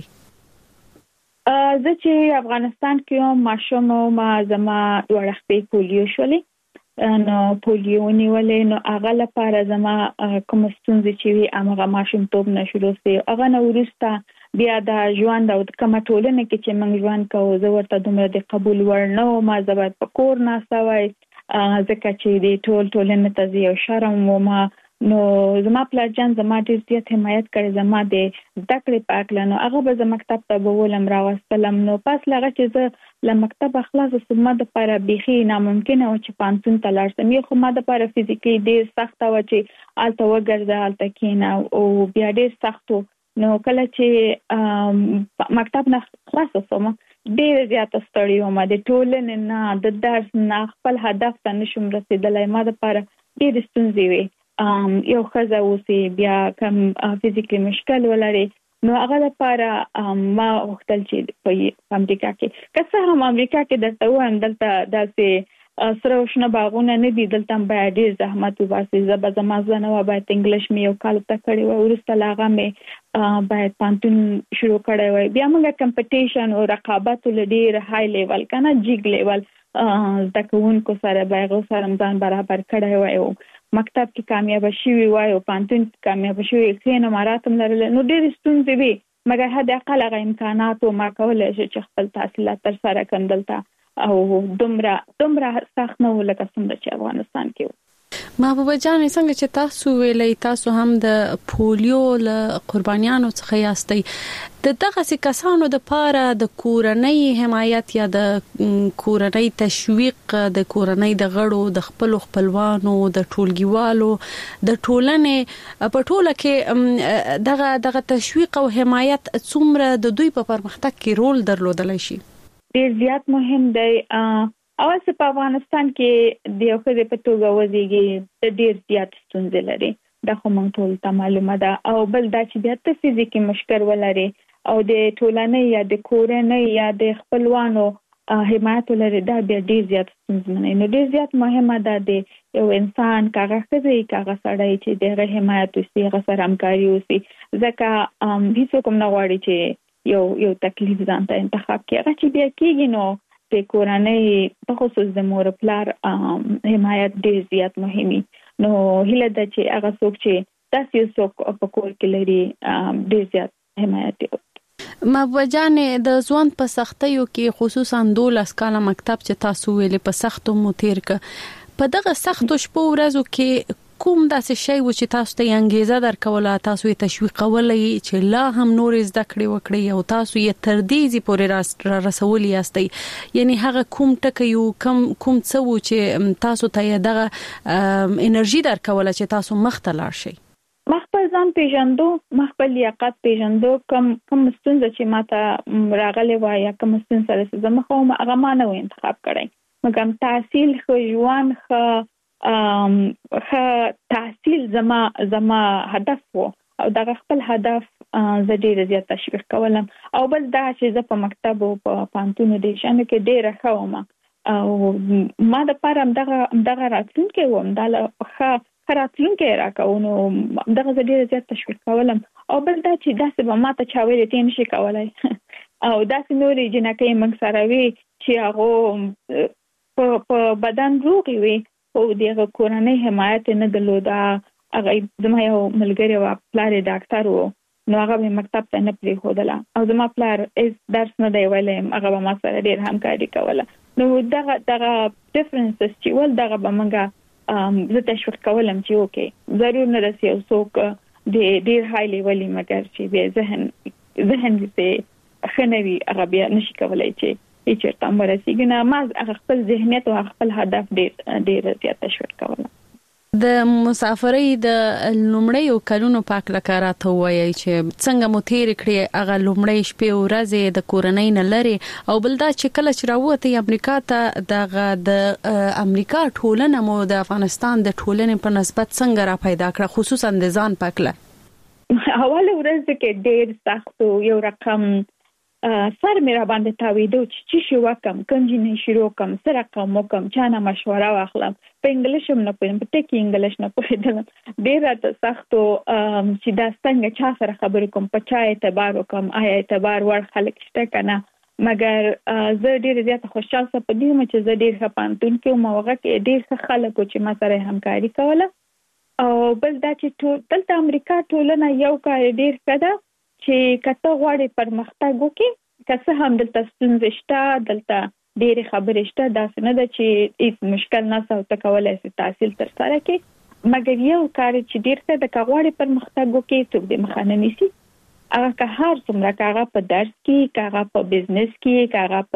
زه چې افغانستان کې یم ماشوم او ما زما دوه خپې پولیو شولې، نو پولیو نیولې. نو هغه لپاره زما کوم ستونزې چې وي هغه ماشوم توپ نه شروع سي، هغه نو ورسته بیا د ژوند او د کومه ټولنه کې چې موږ ژوند کوو زه ورته دومره د قبول وړ نه وم. زه باید په کور ناسته وای ځکه چې د ټول ټولنې ته یو شرم وم. نو زما پلار جان زما ډیر زیات حمایت کړی زما د زده کړې په اړه. نو هغه به زه مکتب ته بولم راوستلم. نو پس لغه چې زه له مکتب خلاص سم د لپاره بيخي ناممکن او چې پانتون ته لاړ سم. یو خو ما د لپاره فزیکي ډیر سخت و چې آلته وګرځه آلته کینا او بیا ډیر سخت. نو کله چې مکتب نه خلاص سم ډیر زیات ستړی وم د ټولنې نه د درس نه خپل هدف ته نشم رسیدلای. ما د لپاره ډېر ستونزې وي. یو ښځه اوسې بیا کم فزیکلی مشکل ولري نو هغه لپاره ما وختل چې په امریکا کې که څه هم امریکا کې درته وایم دلته داسې سره وشنه باغونه نه دي، دلته باید ډېر زحمت وباسي. زه به زما زنه وه باید انګلیش مې یو کال ته کړی وای، وروسته له هغه مې باید پانتون شروع کړی وای. بیا موږ کمپټیشن او رقابت له ډېر های لیول که نه جیګ لیول زده کوونکو سره به هغو سره ځان برابر کړی وای او مکتب کې کامیاب شوي وای او پانتون کې کامیاب شوي ښه نمرات هم لرل. نو ډېرې ستونزې وي مګر حد اقل هغه امکانات ما کولی شي چې خپل تحصیلات ترسره کړم دلته او دومره دومره سخت نه و لکه څومره چې افغانستان کې و. محبوبه جان څنګه چې تاسو ویلې تاسو هم د پولیو له قربانیانو څخه یاستئ، د دغه کسانو د پاره د کورنۍ حمایت یا د کورنۍ تشویق د کورنۍ د غړو د خپل خپلوانو د ټولګیوالو د ټولنې په ټوله کې دغه دغه تشویق او حمایت څومره د دوی په پرمختګ کې رول درلودلی شي؟ ډېر زیات مهم دی. اول څه په افغانستان کې د یو ښځې په توګه وزیږي د ډېر زیات ستونزې لري، دا خو موږ ټول ته معلومه ده. او بل دا چې بیا ته فزیکي مشکل ولري او د ټولنې یا د کورنۍ یا د خپلوانو حمایت ولري، دا بیا ډېر زیات ستونزمن. نو ډېر زیات مهمه ده د یو انسان کاغه ښځې کاغه سړی چې دغه حمایت وشي، هغه سره همکاري وشي، ځکه هیڅوک هم نه غواړي چې یو یو تکلیف ځان ته انتخاب کړي. هغه چې بیا کېږي نو د کورنۍ په خصوص د مور پلار حمایت ډېر زیات مهمي. نو هیله ده چې هغه څوک چې تاسو څوک په کور کې لري ډېر زیات حمایت وکړي. محبوبه جان د ځوان په سختیو کې خصوصا دولس کاله مکتب چې تاسو ویلې په سختو مو تیر ک په دغه سختو شپو ورځو کې کوم داسې شی و چې تاسو ته انګیزه درکوله، تاسو یې تشویقولې چې لا هم نور زده کړې وکړي او تاسو یې تر دې پورې را رسولي یاستئ؟ یعنی هغه کوم ټکی یو کوم کوم څه و چې تاسو ته دغه انرژي درکوله چې تاسو مخ ته لاړ شئ؟ ما خپل ځان پیژندو، ما خپل لیاقت پیژندو، کوم کوم ستونزه چې ماته راغلې وای یا کوم ستونزه سره زه مخ وم هغه ما نه و انتخاب کړی. مګر تحصیل خو ژوند خو ام خ تحصیل زما زما هدف وو او دا خپل هدف زه ډېر زیات تشویق کولم. او بل دا چې زه په مکتب او په پانتون د شانو کې ډېر ښه وم او ما د پاره دغه دغه راتلونکي وم دا ښه راتلونکي راکاو نو دغه زه ډېر زیات تشویق کولم. او بل دا چې داسې به ماته چا ویلې ته نشي کولی او داسې نورې جنکۍ موږ سره وي چې هغو په بدن روغې وي او دغه کورنۍ حمایت نه درلوده. هغه زما یو ملګری و پلار یې ډاکټر و نو هغه مې مکتب ته نه پرېښودله او زما پلار هېڅ درس نه دی ویلی، هغه به ما سره ډېر همکاري کوله. نو دغه دغه ډفرنسز چې ول دغه به موږ زه تشویق کولم چې اوکې ضرور نه رسي یو څوک د ډېر های لیولي مګر چې بیا ذهن ذهن دې ښه نه وي هغه بیا نشي کولی چې چیرته مرسیږي. نه ما خپل ذهنیت او خپل هدف ډېر ډېر زیات تشویق کوله. د مسافرۍ د لومړیو کلونو په اړه لکه راته وایي چې څنګه مو تیر کړې هغه لومړی شپې او ورځې د کورنۍ نه لري، او بل دا چې کله چې راووتې امریکا ته دغه د امریکا ټولنه مو د افغانستان د ټولنې په نسبت څنګه را پیدا کړه خصوصا د ځان په اړه؟ اوله ورځ کې ډېر سخت یو رقم سر مې را باندې تاویدو چې څه شي وکم، کوم جنې شروع کوم، څه رقم وکم، چا نه مشوره واخلم. په انګلیش هم نه پوهېدم، په ټکي انګلیش نه پوهېدم. ډېر راته سختو چې دا څنګه چا سره خبرې کوم، په چا اعتبار وکم، آیا اعتبار وړ خلک شته که نه. مګر زه ډېره زیاته خوشحال شوم په دې وم چې زه ډېر ښه پوهنتون کې وم او هغه کې ډېر ښه خلک وو چې ما سره یې همکاري کوله. او بل دا چې دلته امریکا ټولنه یو کار ډېر ښه ده چې که ته غواړې پرمختګ وکړې که څه هم دلته ستونزې شته، دلته ډېرې خبرې شته، داسې نه ده چې هېڅ مشکل نشته او ته کولی شې تحصیل ترسره کړې. مګر یو کار چې ډېر ښه ده که غواړې پرمختګ وکړې څوک دې مخه نه نیسي. هغه که هر څومره که هغه په درس کې، که هغه په بزنس کې، که هغه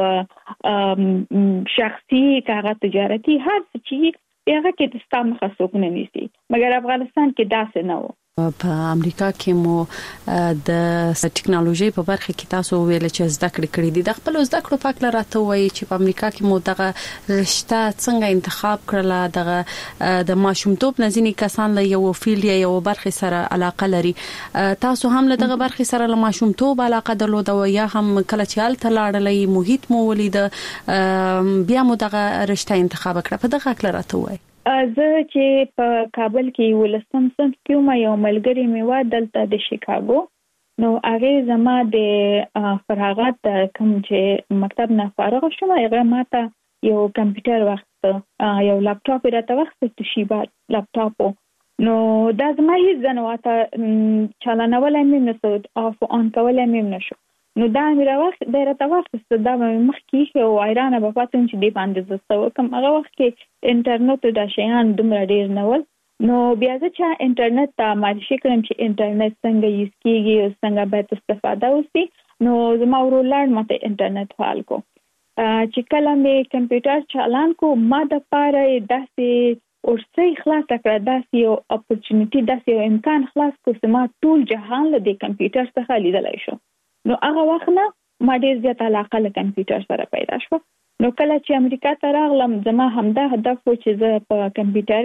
په شخصي، که هغه تجارتي، هر څه چې هغه کې د ستا مخه څوک نه نیسي. مګر افغانستان کې داسې نه و. په امریکا کې مو د ټکنالوژي په برخه کې تاسو ویل چې زده کړې کړې دي. د خپل زده کړو په اړه راته وایي چې په امریکا کې مو دغه رشته څنګه انتخاب کړله، دغه د ماشومتوب نزینی کسان له یو فیلډ یا یو برخه سره علاقه لري. تاسو هم له دغه برخه سره له ماشومتوب علاقه درلوده یا هم کله چې هلته لاړلې محیط مو ولید بیا مو دغه رشته انتخاب کړه؟ په دغه اړه راته وایي. زه چې په کابل کې ولسم صنف کې ما یو ملګری مې و دلته د شیکاګو، نو هغه زما د فراغت کوم چې مکتب نه فارغ شوم هغه ماته یو کمپیوټر وخت یو لپټاپ راته وخت توشیبا لپټاپ، نو دا زما هیڅ ځنواته چالانول مې نسو اف اون کول مې نشو، نو دا مې راوخت د راته وخت دا مخ کې او ایران په پاتون چې دی باندې زسته کوم هغه وخت کې انټرنیټ د شیان دومره ډیر نه ول، نو بیا چې انټرنیټ ته معرفي کړم چې انټرنیټ څنګه یوز کیږي او څنګه باید استفاده وشي، نو زما ورولړ مته انټرنیټ فعال کو چې کله مې کمپیوټر چالان کو ما د پاره داسې ورسې خلاص کړه، داسې یو اپورچونټی داسې یو امکان خلاص کو چې ما ټول جهان له د کمپیوټر څخه لیدلای شو. نو هغه وخت نه ما ډیر زیات علاقه له کمپیوټر سره پیدا شو. نو کله چې امریکا ته راغلم زما همدا هدف و چې زه په کمپیوټر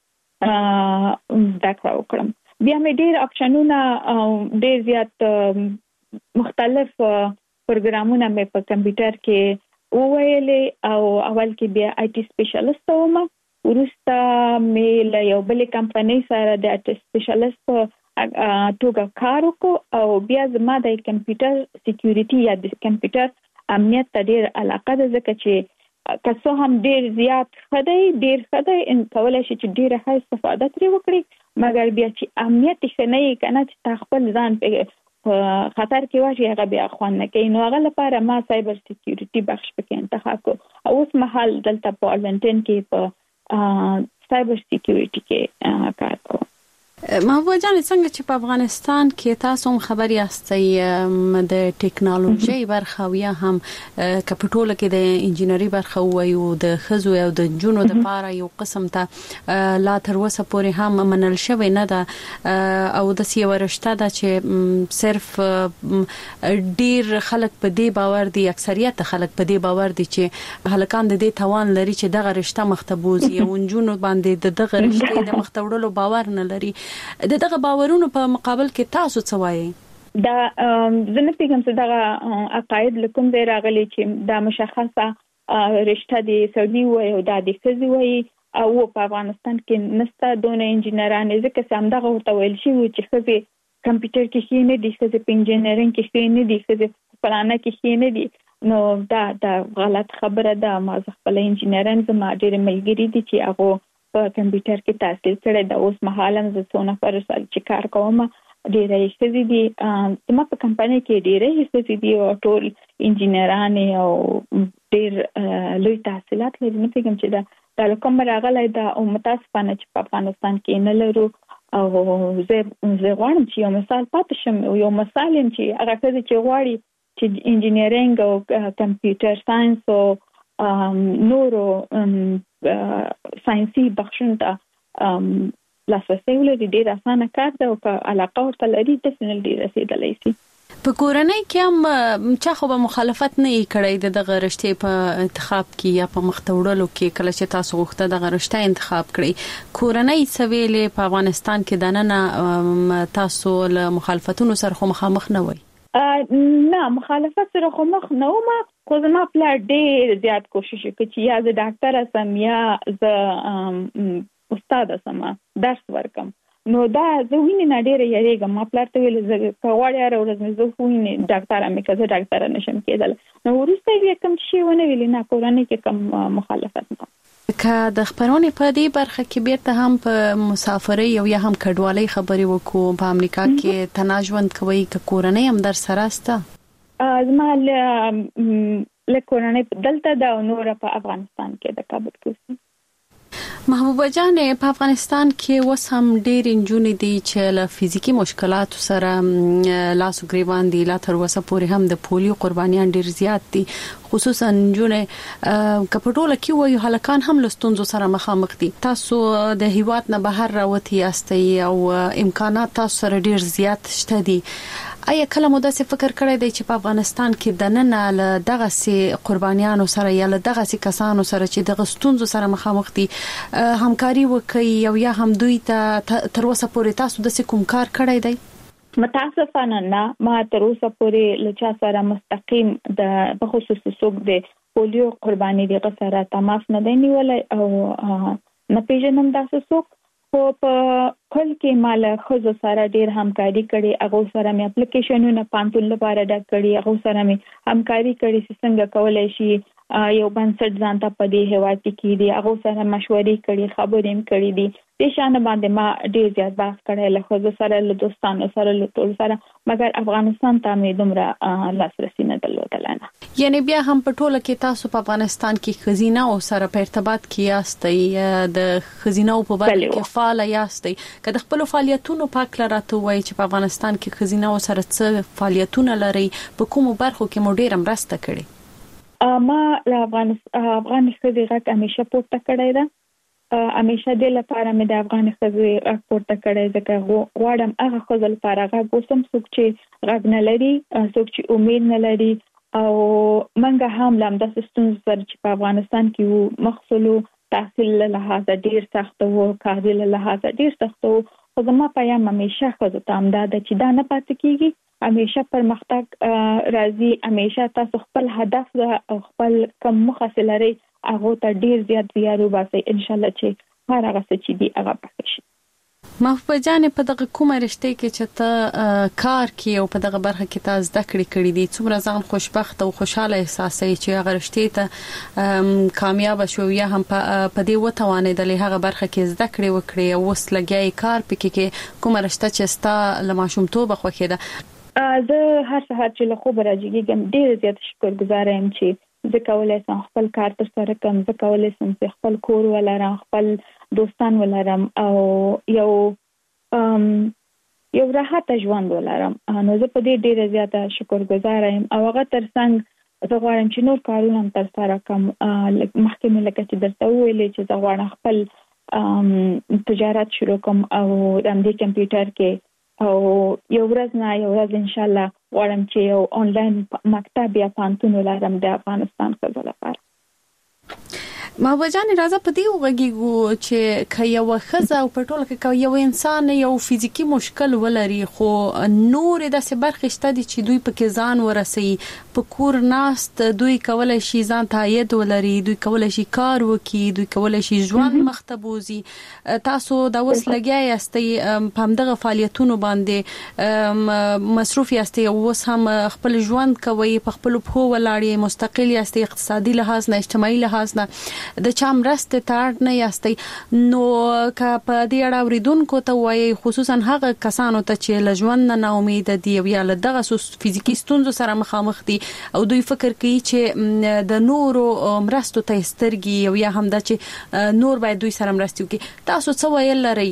کې زده کړه وکړم. بیا مې ډیر اپشنونه ډیر زیات مختلف پروګرامونه مې په کمپیوټر کې وویلې او اول کې بیا آی ټي سپیشلیست وم، ورسته مې له یو بل کمپنۍ سره د آی ټي سپیشلیست توګه کار وکړ او بیا زما د کمپیوټر سکیورټي یا د کمپیوټر امنیت ته ډیر علاقه ده، ځکه چې که څه هم ډیر زیات خدای ډیر خدای ان کولای شي چې ډیره ښه استفاده ترې وکړي، مګر بیا چې امنیت ښه نه وي کنه چې خپل ځان په خطر کې واچي هغه بیا خوان نه کوي، نو هغه لپاره ما سایبر سکیورټي بخش پکې انتخاب کړ او اوس مهال دلته په ارلنټن کې په سایبر سکیورټي کې کار کوم. محبوبه جان، څنګه چې په افغانستان کې تاسو هم خبر یاستئ د ټکنالوژي برخه یا هم کپټول کې د انجینری برخه وایو د خزو او د جنونو د لپاره یو قسم ته لا تر اوسه پورې هم منل شوی نه ده او د سی ورشته ده چې صرف ډیر خلک په دې باور دي، اکثریت خلک په دې باور دي چې هلکان د دې توان لري چې دغه رشته مختبوزي او جنونو باندې د دغه رشته د مختوړلو باور نه لري. د دغه باورونو په مقابل کې تاسو څه وایي؟ دا زنه پیغام څه دغه عقاید لکم دی راغلي چې دا مشخصه رشته دی سعودي وای او دا د خزي وای او په افغانستان کې نستا دونه انجینران ځکه چې هم دغه ورته ویل شي چې خزي کمپیوټر کې شي نه دي، خزي په انجینرینګ کې شي نه دي، خزي په پلانه کې شي نه دي، نو دا دا غلط خبره ده. ما خپل انجینران زما ډېر ملګری دي چې هغه په کمپیوټر کې تحصیل کړی دا اوس مهال هم زه څو نفر سره چې کار کوم ډېرې ښځې دي، زما په کمپنۍ کې ډېرې ښځې دي او ټول انجینران او ډېر لوی تحصیلات لري. نو پوهېږم چې دا دا کوم راغلی دا او متاسفانه چې په افغانستان کې نه لرو او زه زه غواړم چې یو مثال پاتې شم، یو مثال یم چې هغه ښځې چې غواړي چې انجینرینګ او کمپیوټر ساينس او نورو ساينسي بخښنه ته لاسرسي ولري، ډېر اسانه کار ده او که علاقه ورته لري ډیفینټلی ډېر رسیدلی شي. په کورنۍ کې هم چا خو به مخالفت نه کړی دغه رشتې په انتخاب کې یا په مختوړلو کې کله چې تاسو غوښته دغه رشتې انتخاب کړی، کورنۍ سویلې په افغانستان کې دننه تاسو له مخالفتونو سره خو مخامخ نه وای؟ نه مخالفت سره خو مخ نه وم، خو زما پلار ډېر زیات کوشش وکړ چې یا زه ډاکټره سم یا زه استاده سم درس ورکم، نو دا زه وینې نه ډېره یریږم. ما پلار ته ویل زه که غواړې هره ورځ مې زه خو وینې ډاکټره مې که زه ډاکټره نشم کېدلی، نو وروسته یې کوم شی ونه ویلې نه کورنۍ کې کوم مخالفت نه. که د خبرونې په دې برخه کې بیرته هم په مسافرۍ او یا هم کډوالۍ خبرې وکړو، په امریکا کې تنها ژوند کوي که کورنۍ هم در سره سته؟ زما له کورنۍ دلته ده او نوره په افغانستان کې د کابل کې. محبوبه جان، په افغانستان کې اوس هم ډېر انجونې دي چې له فزیکی مشکلاتو سره لاس او ګریوان دي. لا تر اوسه پورې هم د پولیو قربانیان ډېر زیات دي، خصوصا انجونې کپټوله کې وایي هلکان هم له ستونزو سره مخامخ دي. تاسو د هیواد نه بهر راوتی یاستئ او امکانات تاسو سره ډېر زیات شته دي. آیا کله مو داسې فکر کړی دی چې په افغانستان کې د نن له دغه سي قربانیانو سره یا له دغه سي کسانو سره چې د ستونزو سره مخامخ دي همکاري وکړي، او یا هم دوی ته تر اوسه پورې تاسو د کوم کار کړی دی؟ متاسفانه نه، ما تر اوسه پورې له چا سره مستقیم د بخصوص څوک د پولیو قرباني دغه سره تماس نه دی نیولای او نه پیژنم داسې څوک. خو په کل کې مال خزو سره ډیر همکاري کړي، هغه سره مې اپلیکیشنونه پانتول لپاره ډک کړي، هغه سره مې همکاري کړي چې څنګه کولای شي یو بنسټ ځان ته په دې هوا کې کېدي، هغه سره مشورې کړي، خبرې هم کړي دي. د شان باندې ما ډیر زیات بحث کړی له خزو سره، له دوستانو سره، له ټول سره، مګر افغانستان ته مې دومره لاسرسي نه درلودل. نه یعنی بیا هم په ټوله کې تاسو په افغانستان کې خزینه او سره په ارتباط کې یاستئ، د خزینه په برخه کې فعال یاستئ. که د خپل فعالیتونو پاک لراته وایي چې په افغانستان کې خزینه او سره څه فعالیتونه لري، په کومو برخو کې مو ډیر مرسته کړې؟ ما له افغانستان افغان خزې غږ همیشه پورته کړی ده. همیشه د لپاره مې د افغان خزې غږ پورته کړی، ځکه غواړم هغه خزې لپاره غږ اوسم څوک چې غږ نه لري، څوک چې امید نه لري. او منګه هم لم د ستونزو سره چې په افغانستان کې وو، مخصلو تحصیل له لحاظه ډیر سخت وو، کاري له لحاظه ډیر سخت وو. خو زما پیغام همیشه خزو ته همدا ده چې دا نه پاتې کیږي، همیشه پرمختګ راځي، همیشه تاسو خپل هدف او خپل کوم مخه لري هغه ته ډیر زیات زیارو باسي، ان شاء الله چې هر هغه څه چې دی هغه پاتې شي. محبوبه جان، په دغه کومه رشته کې چې ته کار کوي او په دغه برخه کې تاسو زده کړې کړې دي، څومره ځان خوشبخت او خوشاله احساسوي چې هغه رشته ته کامیاب شو یا هم په دې وتوانېدلې هغه برخه کې زده کړې وکړي او اوس لګیای کار پکې کې کومه رشته چې ستا له ماشومتوبه خوښه ده؟ زه هر سهار چې له خوبه راځم ډیر زیات شکرګزار یم چې زه کولای شم خپل کار تر سره کوم، زه کولای شم چې خپل کور ولرم، خپل دوستان ولرم او یو یو راحت ژوند ولرم. نو زه په دې ډیره زیاته شکرګزار یم. او هغه ترڅنګ زه غواړم چې نور کارونه تر سره کوم. مخکې مې لکه چې درته ویلې چې زه غواړم خپل تجارت شروع کوم او د دې کمپیوټر کې، او یو ورځ نه یو ورځ ان شاء الله غواړم چې یو آنلاین مکتب یا پانتون ولرم د افغانستان خزو لپاره. محبوبه جان، راځه په دې وګورئ چې که یو خزه او په ټوله کې یو انسان یو فزیکی مشکل ولري، خو نور د برخې شته دي چې دوی پکې ځان ورسي، په کور ناست دوی کولای شي ځان ته عاید ولري، دوی کولای شي کار وکړي، دوی کولای شي ژوند مخته بوزي. تاسو دا اوس لګیا یاستئ په همدغه فعالیتونو باندې مصروف یاستئ، اوس هم خپل ژوند کوي، په خپل پښو ولاړ، مستقل یاستئ، اقتصادي لحاظ نه، اجتماعي لحاظ نه د چا مرسته ته اړ نه یاستئ. نو که په دې اړه اوریدونکو ته وایي، خصوصا هغه کسانو ته چې له ژوند نه ناامید دي یا له دغه فزیکی ستونزو سره مخامخ دي او دوی فکر کوي چې د نورو مرستو ته سترګي او یا هم د چې نور باید دوی سره مرستي وکړي، تاسو څه ویل لري؟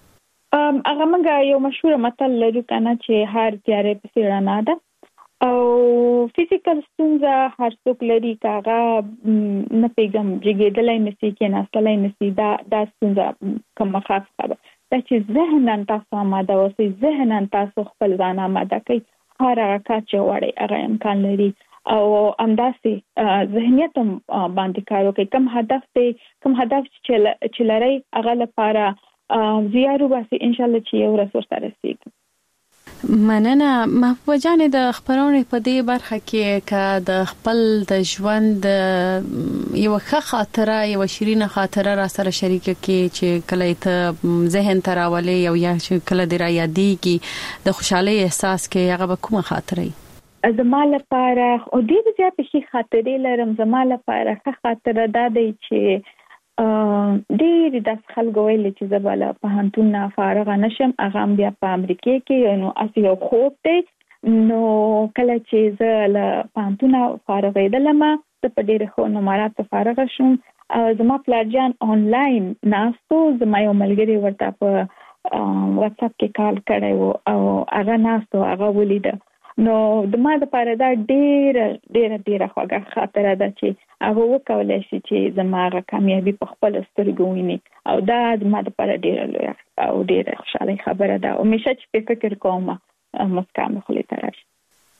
هغه موږ یو مشهور متل لرو کنه چې هر تیارې په رڼا ده، او فزیکل ستونزه هر څوک لري، کاغه نه پیغام جګېدلای نشي، کې ناستلای نشي، دا د ستونزه کومه خاصه ده چې ذهنن تاسو آماده اوسئ، ذهنن تاسو خپل ځان آماده کړئ، هر هغه کار چې وړي هغه امکان لري، او همداسې ذهنیت باندې کار وکړئ. کوم هدف دی، کوم هدف چې لري هغه لپاره زیارو باسي، ان شاء الله چې یو ورځ ورته رسیږي. مننه. محبوبه جان، د خبرونې په دې برخه کې که د خپل د ژوند یو ښه خاطره، یو شیرینه خاطره را سره شریکه کې چې کله ته ذهن ته راولي او یا چې کله دې را یادېږي د خوشحالۍ احساس کې، هغه به کومه خاطره وي؟ زما لپاره او ډېرې زیاتې ښې خاطرې لرم. زما لپاره ښه خاطره دا دی چې ډېر د خلکو ویل چې زه بل په هنتون نه فارغ نشم، هغه بیا په امریکا کې نو اسی یو خوب دی. نو کله چې زه له پانتون فارغېدلم، زه په ډېر خو نمرات فارغ شوم زما پلارجان آنلاین ناستو، زما یو ملګری ورته په واتس اپ کې کال کړی وو او هغه ناستو، هغه ولید. نو د ما د پاره دا ډېر ډېر ډېر خوږه خاطره ده چې هغه وکولای شي چې زما هغه کامیابی په خپل سترګو ویني او دا د ما د پاره ډېر لوی او ډېر خوشاله خبره ده. همیشه چې په فکر کوم مسکا مې خولې ته راشي.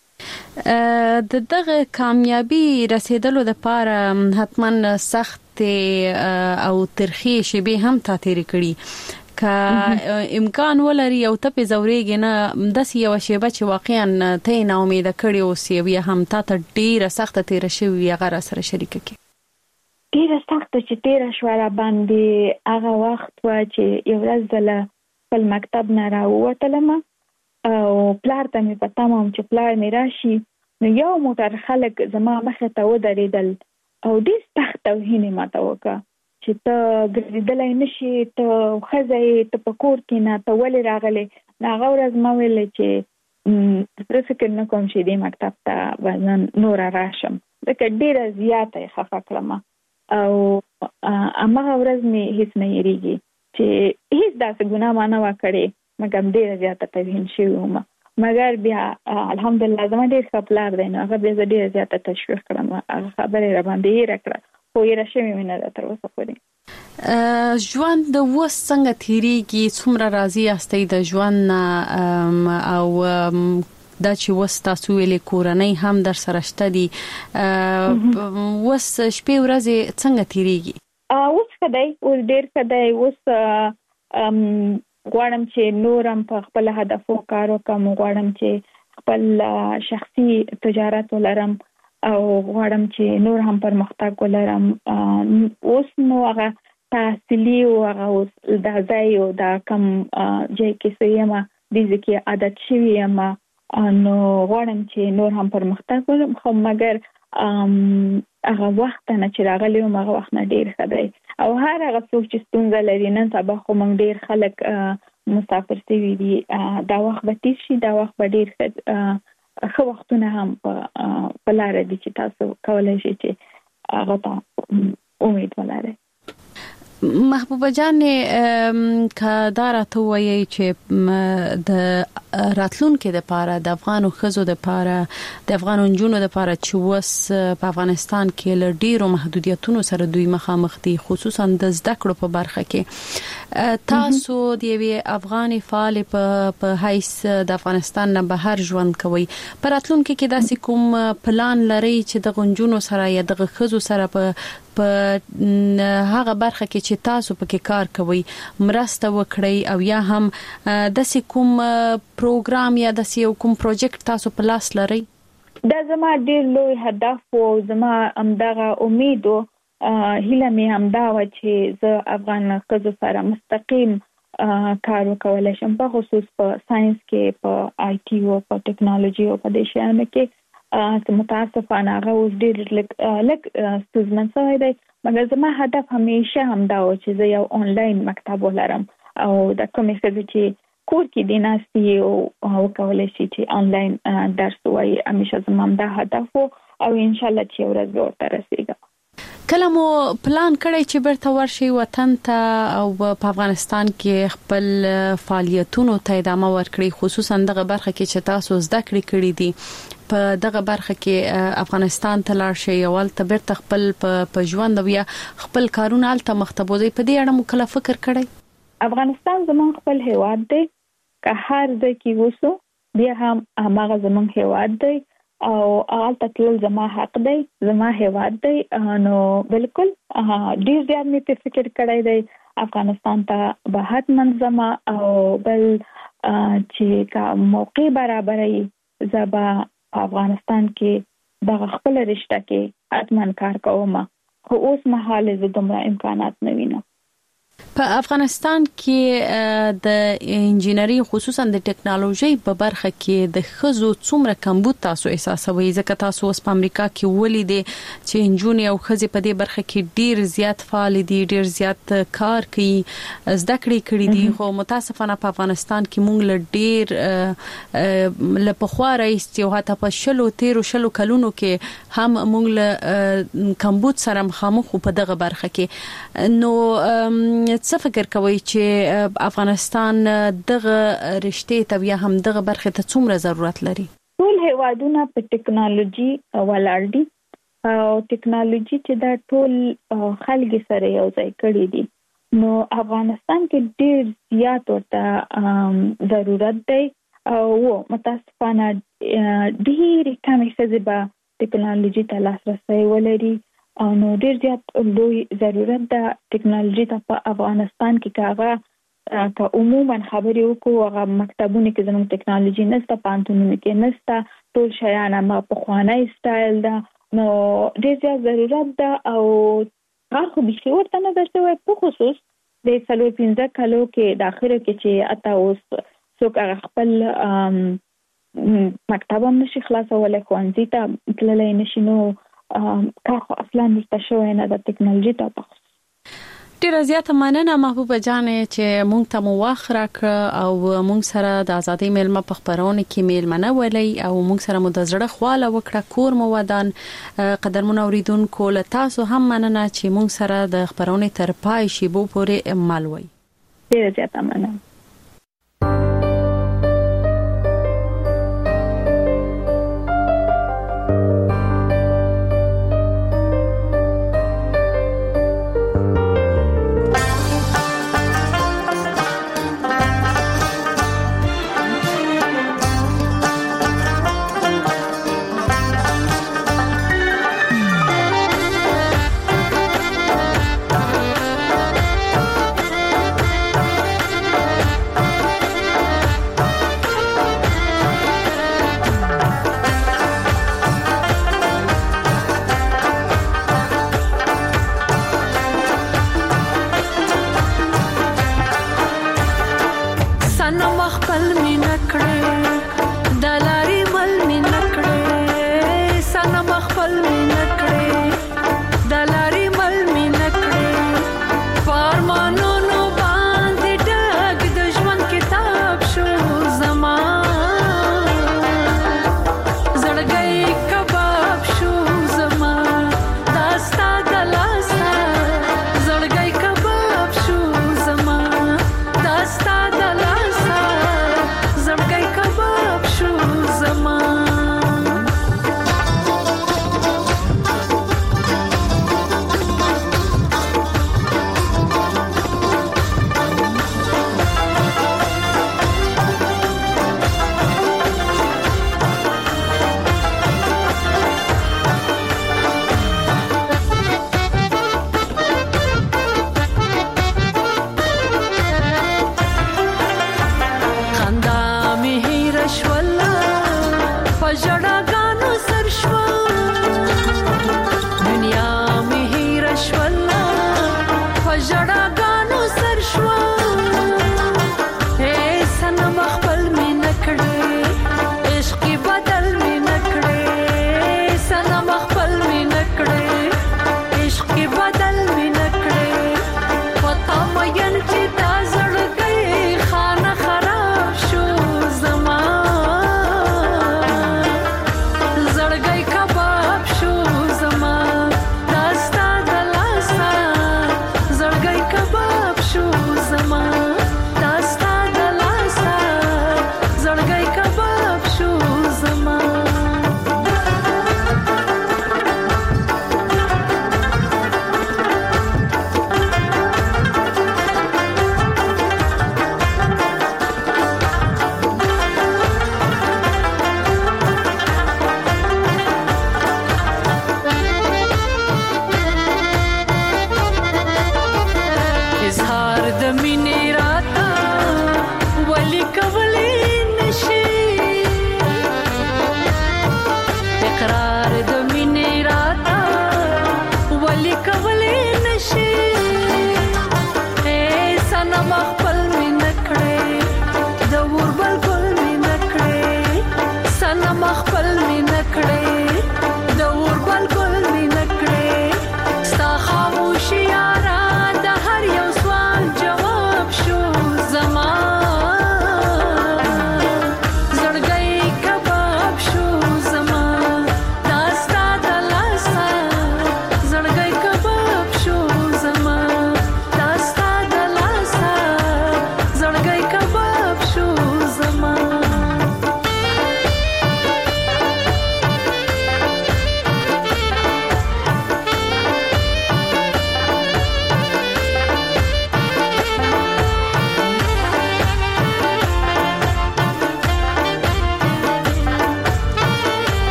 د دغه کامیابی رسیدلو لپاره حتما سخت او ترخی شیبې هم تا تیرې کړي. که امکان ولري او ته په زورېږي نه داسې یو شیبه چې واقعا ته نه امید کړې اوسې او یا هم تا ته ډېره سخته تیره شوې هغه راسره شریکه کړې؟ ډېره سخته چې تیره شوه را باندې هغه وخت و چې یو ورځ زه له خپل مکتب نه راووتلم او پلار ته مې په تمه وم چې پلار مې راشي. نو یو موټر خلک زما مخې ته ودرېدل او ډېر سخت توهین یې ماته وکړه چې ته ګرځېدلی نه شي، ته ښځه یې، ته په کور کې نه، ته ولې راغلې؟ نو هغه ورځ ما ویلې چې زه فکر نه کوم چې دې مکتب ته به نن نوره راشم، ځکه ډېره زیاته یې خفه کړم او هماغه ورځ مې هېڅ نه هېرېږي چې هېڅ داسې ګناه ما نه وه کړې مګر ډېره زیاته توهین شوې وم. مګر بیا الحمدلله زما ډېر ښه پلار دی، نو هغه بیا زه ډېره زیاته تشویق کړم، هغه خبره یې راباندې هېره کړه خو یې راشوې مې نه ده تر اوسه پورې. ژوند اوس څنګه تېرېږي؟ څومره راضي یاستئ د ژوند نه او دا چې اوس تاسو ویلې کورنۍ هم در سره شته دي، اوس شپې ورځې څنګه تېرېږي؟ اوس ښه دی، اوس ډېر ښه دی. اوس غواړم چې نورم په خپل هدفو کار وکړم، غواړم چې خپل شخصي تجارت ولرم او غواړم چې نور هم پرمختګ ولرم. اوس نو هغه تحصیلي او هغه اوس دا ځای او دا کم ځای کې څه یم دې کې عادت شوی یم، نو غواړم چې نور هم پرمختګ ولرم. خو مګر هغه وخت نه چې راغلی وم هغه وخت نه ډېر ښه دی او هر هغه څوک چې ستونزه لري نن سبا خو موږ ډېر خلک مسافر شوي دي، دا وخت به تېر شي، دا وخت به ډېر ښه ښه وختونه هم په لاره دي چې تاسو کولی شئ چې هغه ته امید ولرئ. محبوبه جانې که دا راته ووایئ چې د راتلونکي دپاره د افغانو ښځو دپاره د افغانو نجونو دپاره چې اوس په افغانستان کې له ډېرو محدودیتونو سره دوی مخامخ دي، خصوصا د زده کړو په برخه کې، تاسو د یوې افغانې فعالې په حیث د افغانستان نه بهر ژوند کوئ، په راتلونکي کې داسې کوم پلان لرئ چې دغه نجونو سره یا دغه ښځو سره په په هغه برخه کې چې تاسو پکې کار کوئ مرسته وکړئ او یا هم داسې کوم پروګرام یا داسې یو کوم پروجیکټ تاسو په لاس لرئ؟ دا زما ډېر لوی هدف او زما همدغه امید او هیله مې همدا وه چې زه افغان ښځو سره مستقیم کار وکولی شم، په خصوص په ساينس کې، په آی ټي او په ټیکنالوژي او په دې شیانو کې. متاسفانه هغه اوس ډېر لږ ستونزمن شوی دی، مګر زما هدف همیشه همدا و چې زه یو آنلاین مکتب ولرم او د کومې ښځې چې کور کې دې ناستې او وکولی شي چې آنلاین درس ووایي، همیشه زما همدا هدف و او انشاءالله چې یو ورځ به ورته رسېږم. کله مو پلان کړی چې بیرته ورشئ وطن ته او په افغانستان کې خپل فعالیتونو ته ادامه ورکړئ، خصوصا دغه برخه کې چې تاسو زده کړې کړې دي، په دغه برخه کې افغانستان ته لاړ شئ او هلته بیرته خپل په ژوند او یا خپل کارونه هلته مخ ته بوځئ، په دې اړه مو کله فکر کړی؟ افغانستان زموږ خپل هیواد دی، که هر ځای کې اوسو بیا هم هماغه زموږ هیواد دی او هلته تلل زما حق دی، زما هیواد دی. نو بالکل ډېر زیات مې په فکر کړی دی افغانستان ته به حتما ځمه او بل چې که موقع برابروي زه به په افغانستان کې دغه خپل رشته کې حتما کار کوم، خو اوس مهال زه دومره امکانات نه وینم. په افغانستان کې د انجینری خصوصا د ټکنالوژي په برخه کې د خزو څومره کمبود تاسو احساسوي؟ ځکه تاسو اوس په امریکا کې ولیدې چې انجونی او خزې په دې برخه کې ډیر زیات فعال دي، ډیر زیات کار کوي، زده کړې کړې دي، خو متاسفانه په افغانستان کې موږ له ډیر له پخوا راځي او حتی په شلو تیرو شلو کلونو کې هم موږ له کمبود سره مخامخ په دغه برخه کې. نو څه فکر کوي چې افغانستان دغه رشتې ته بیا هم دغه برخه ته څومره ضرورت لري؟ ټول هیوادونه په ټکنالوژي ولاړ دي او ټکنالوژي چې دا ټول خلک سره یو ځای کړی دي، نو افغانستان کې ډیر زیات ورته ضرورت دی او متاسفانه ډیر کمې ښځې به ټکنالوژي ته لاسرسی ولري او نو ډیر زیات لوی ضرورت ده ټکنالوژي ته په افغانستان کې. کاغه که عموما خبرې وکړو هغه مکتبونه کې زموږ ټکنالوژي نشته، پانتونونه کې نشته، ټول شیان ما په خوانی سټایل ده، نو ډیر زیات ضرورت ده او هغه خو به ورته نه درته په خصوص د څلور پنځه کالو کې د اخره کې چې اته اوس څوک هغه خپل مکتب هم نشي خلاصولی، ښوونځي ته تللی نشي، نو کار خو اصلا نشته شوی نه د ټکنالوژي ته په خصوص. ډیره زیاته مننه محبوبه جانې چې مونږ ته مو وخت راکړ او مونږ سره د ازادۍ میلمه په خبرونه کې میلمنه ولې او مونږ سره مو د زړه خواله وکړه، کور مو ودان. قدرمن اوریدونکو له تاسو هم مننه چې مونږ سره د خبرونه تر پای شیبو پورې مل وي. ډیره زیاته مننه.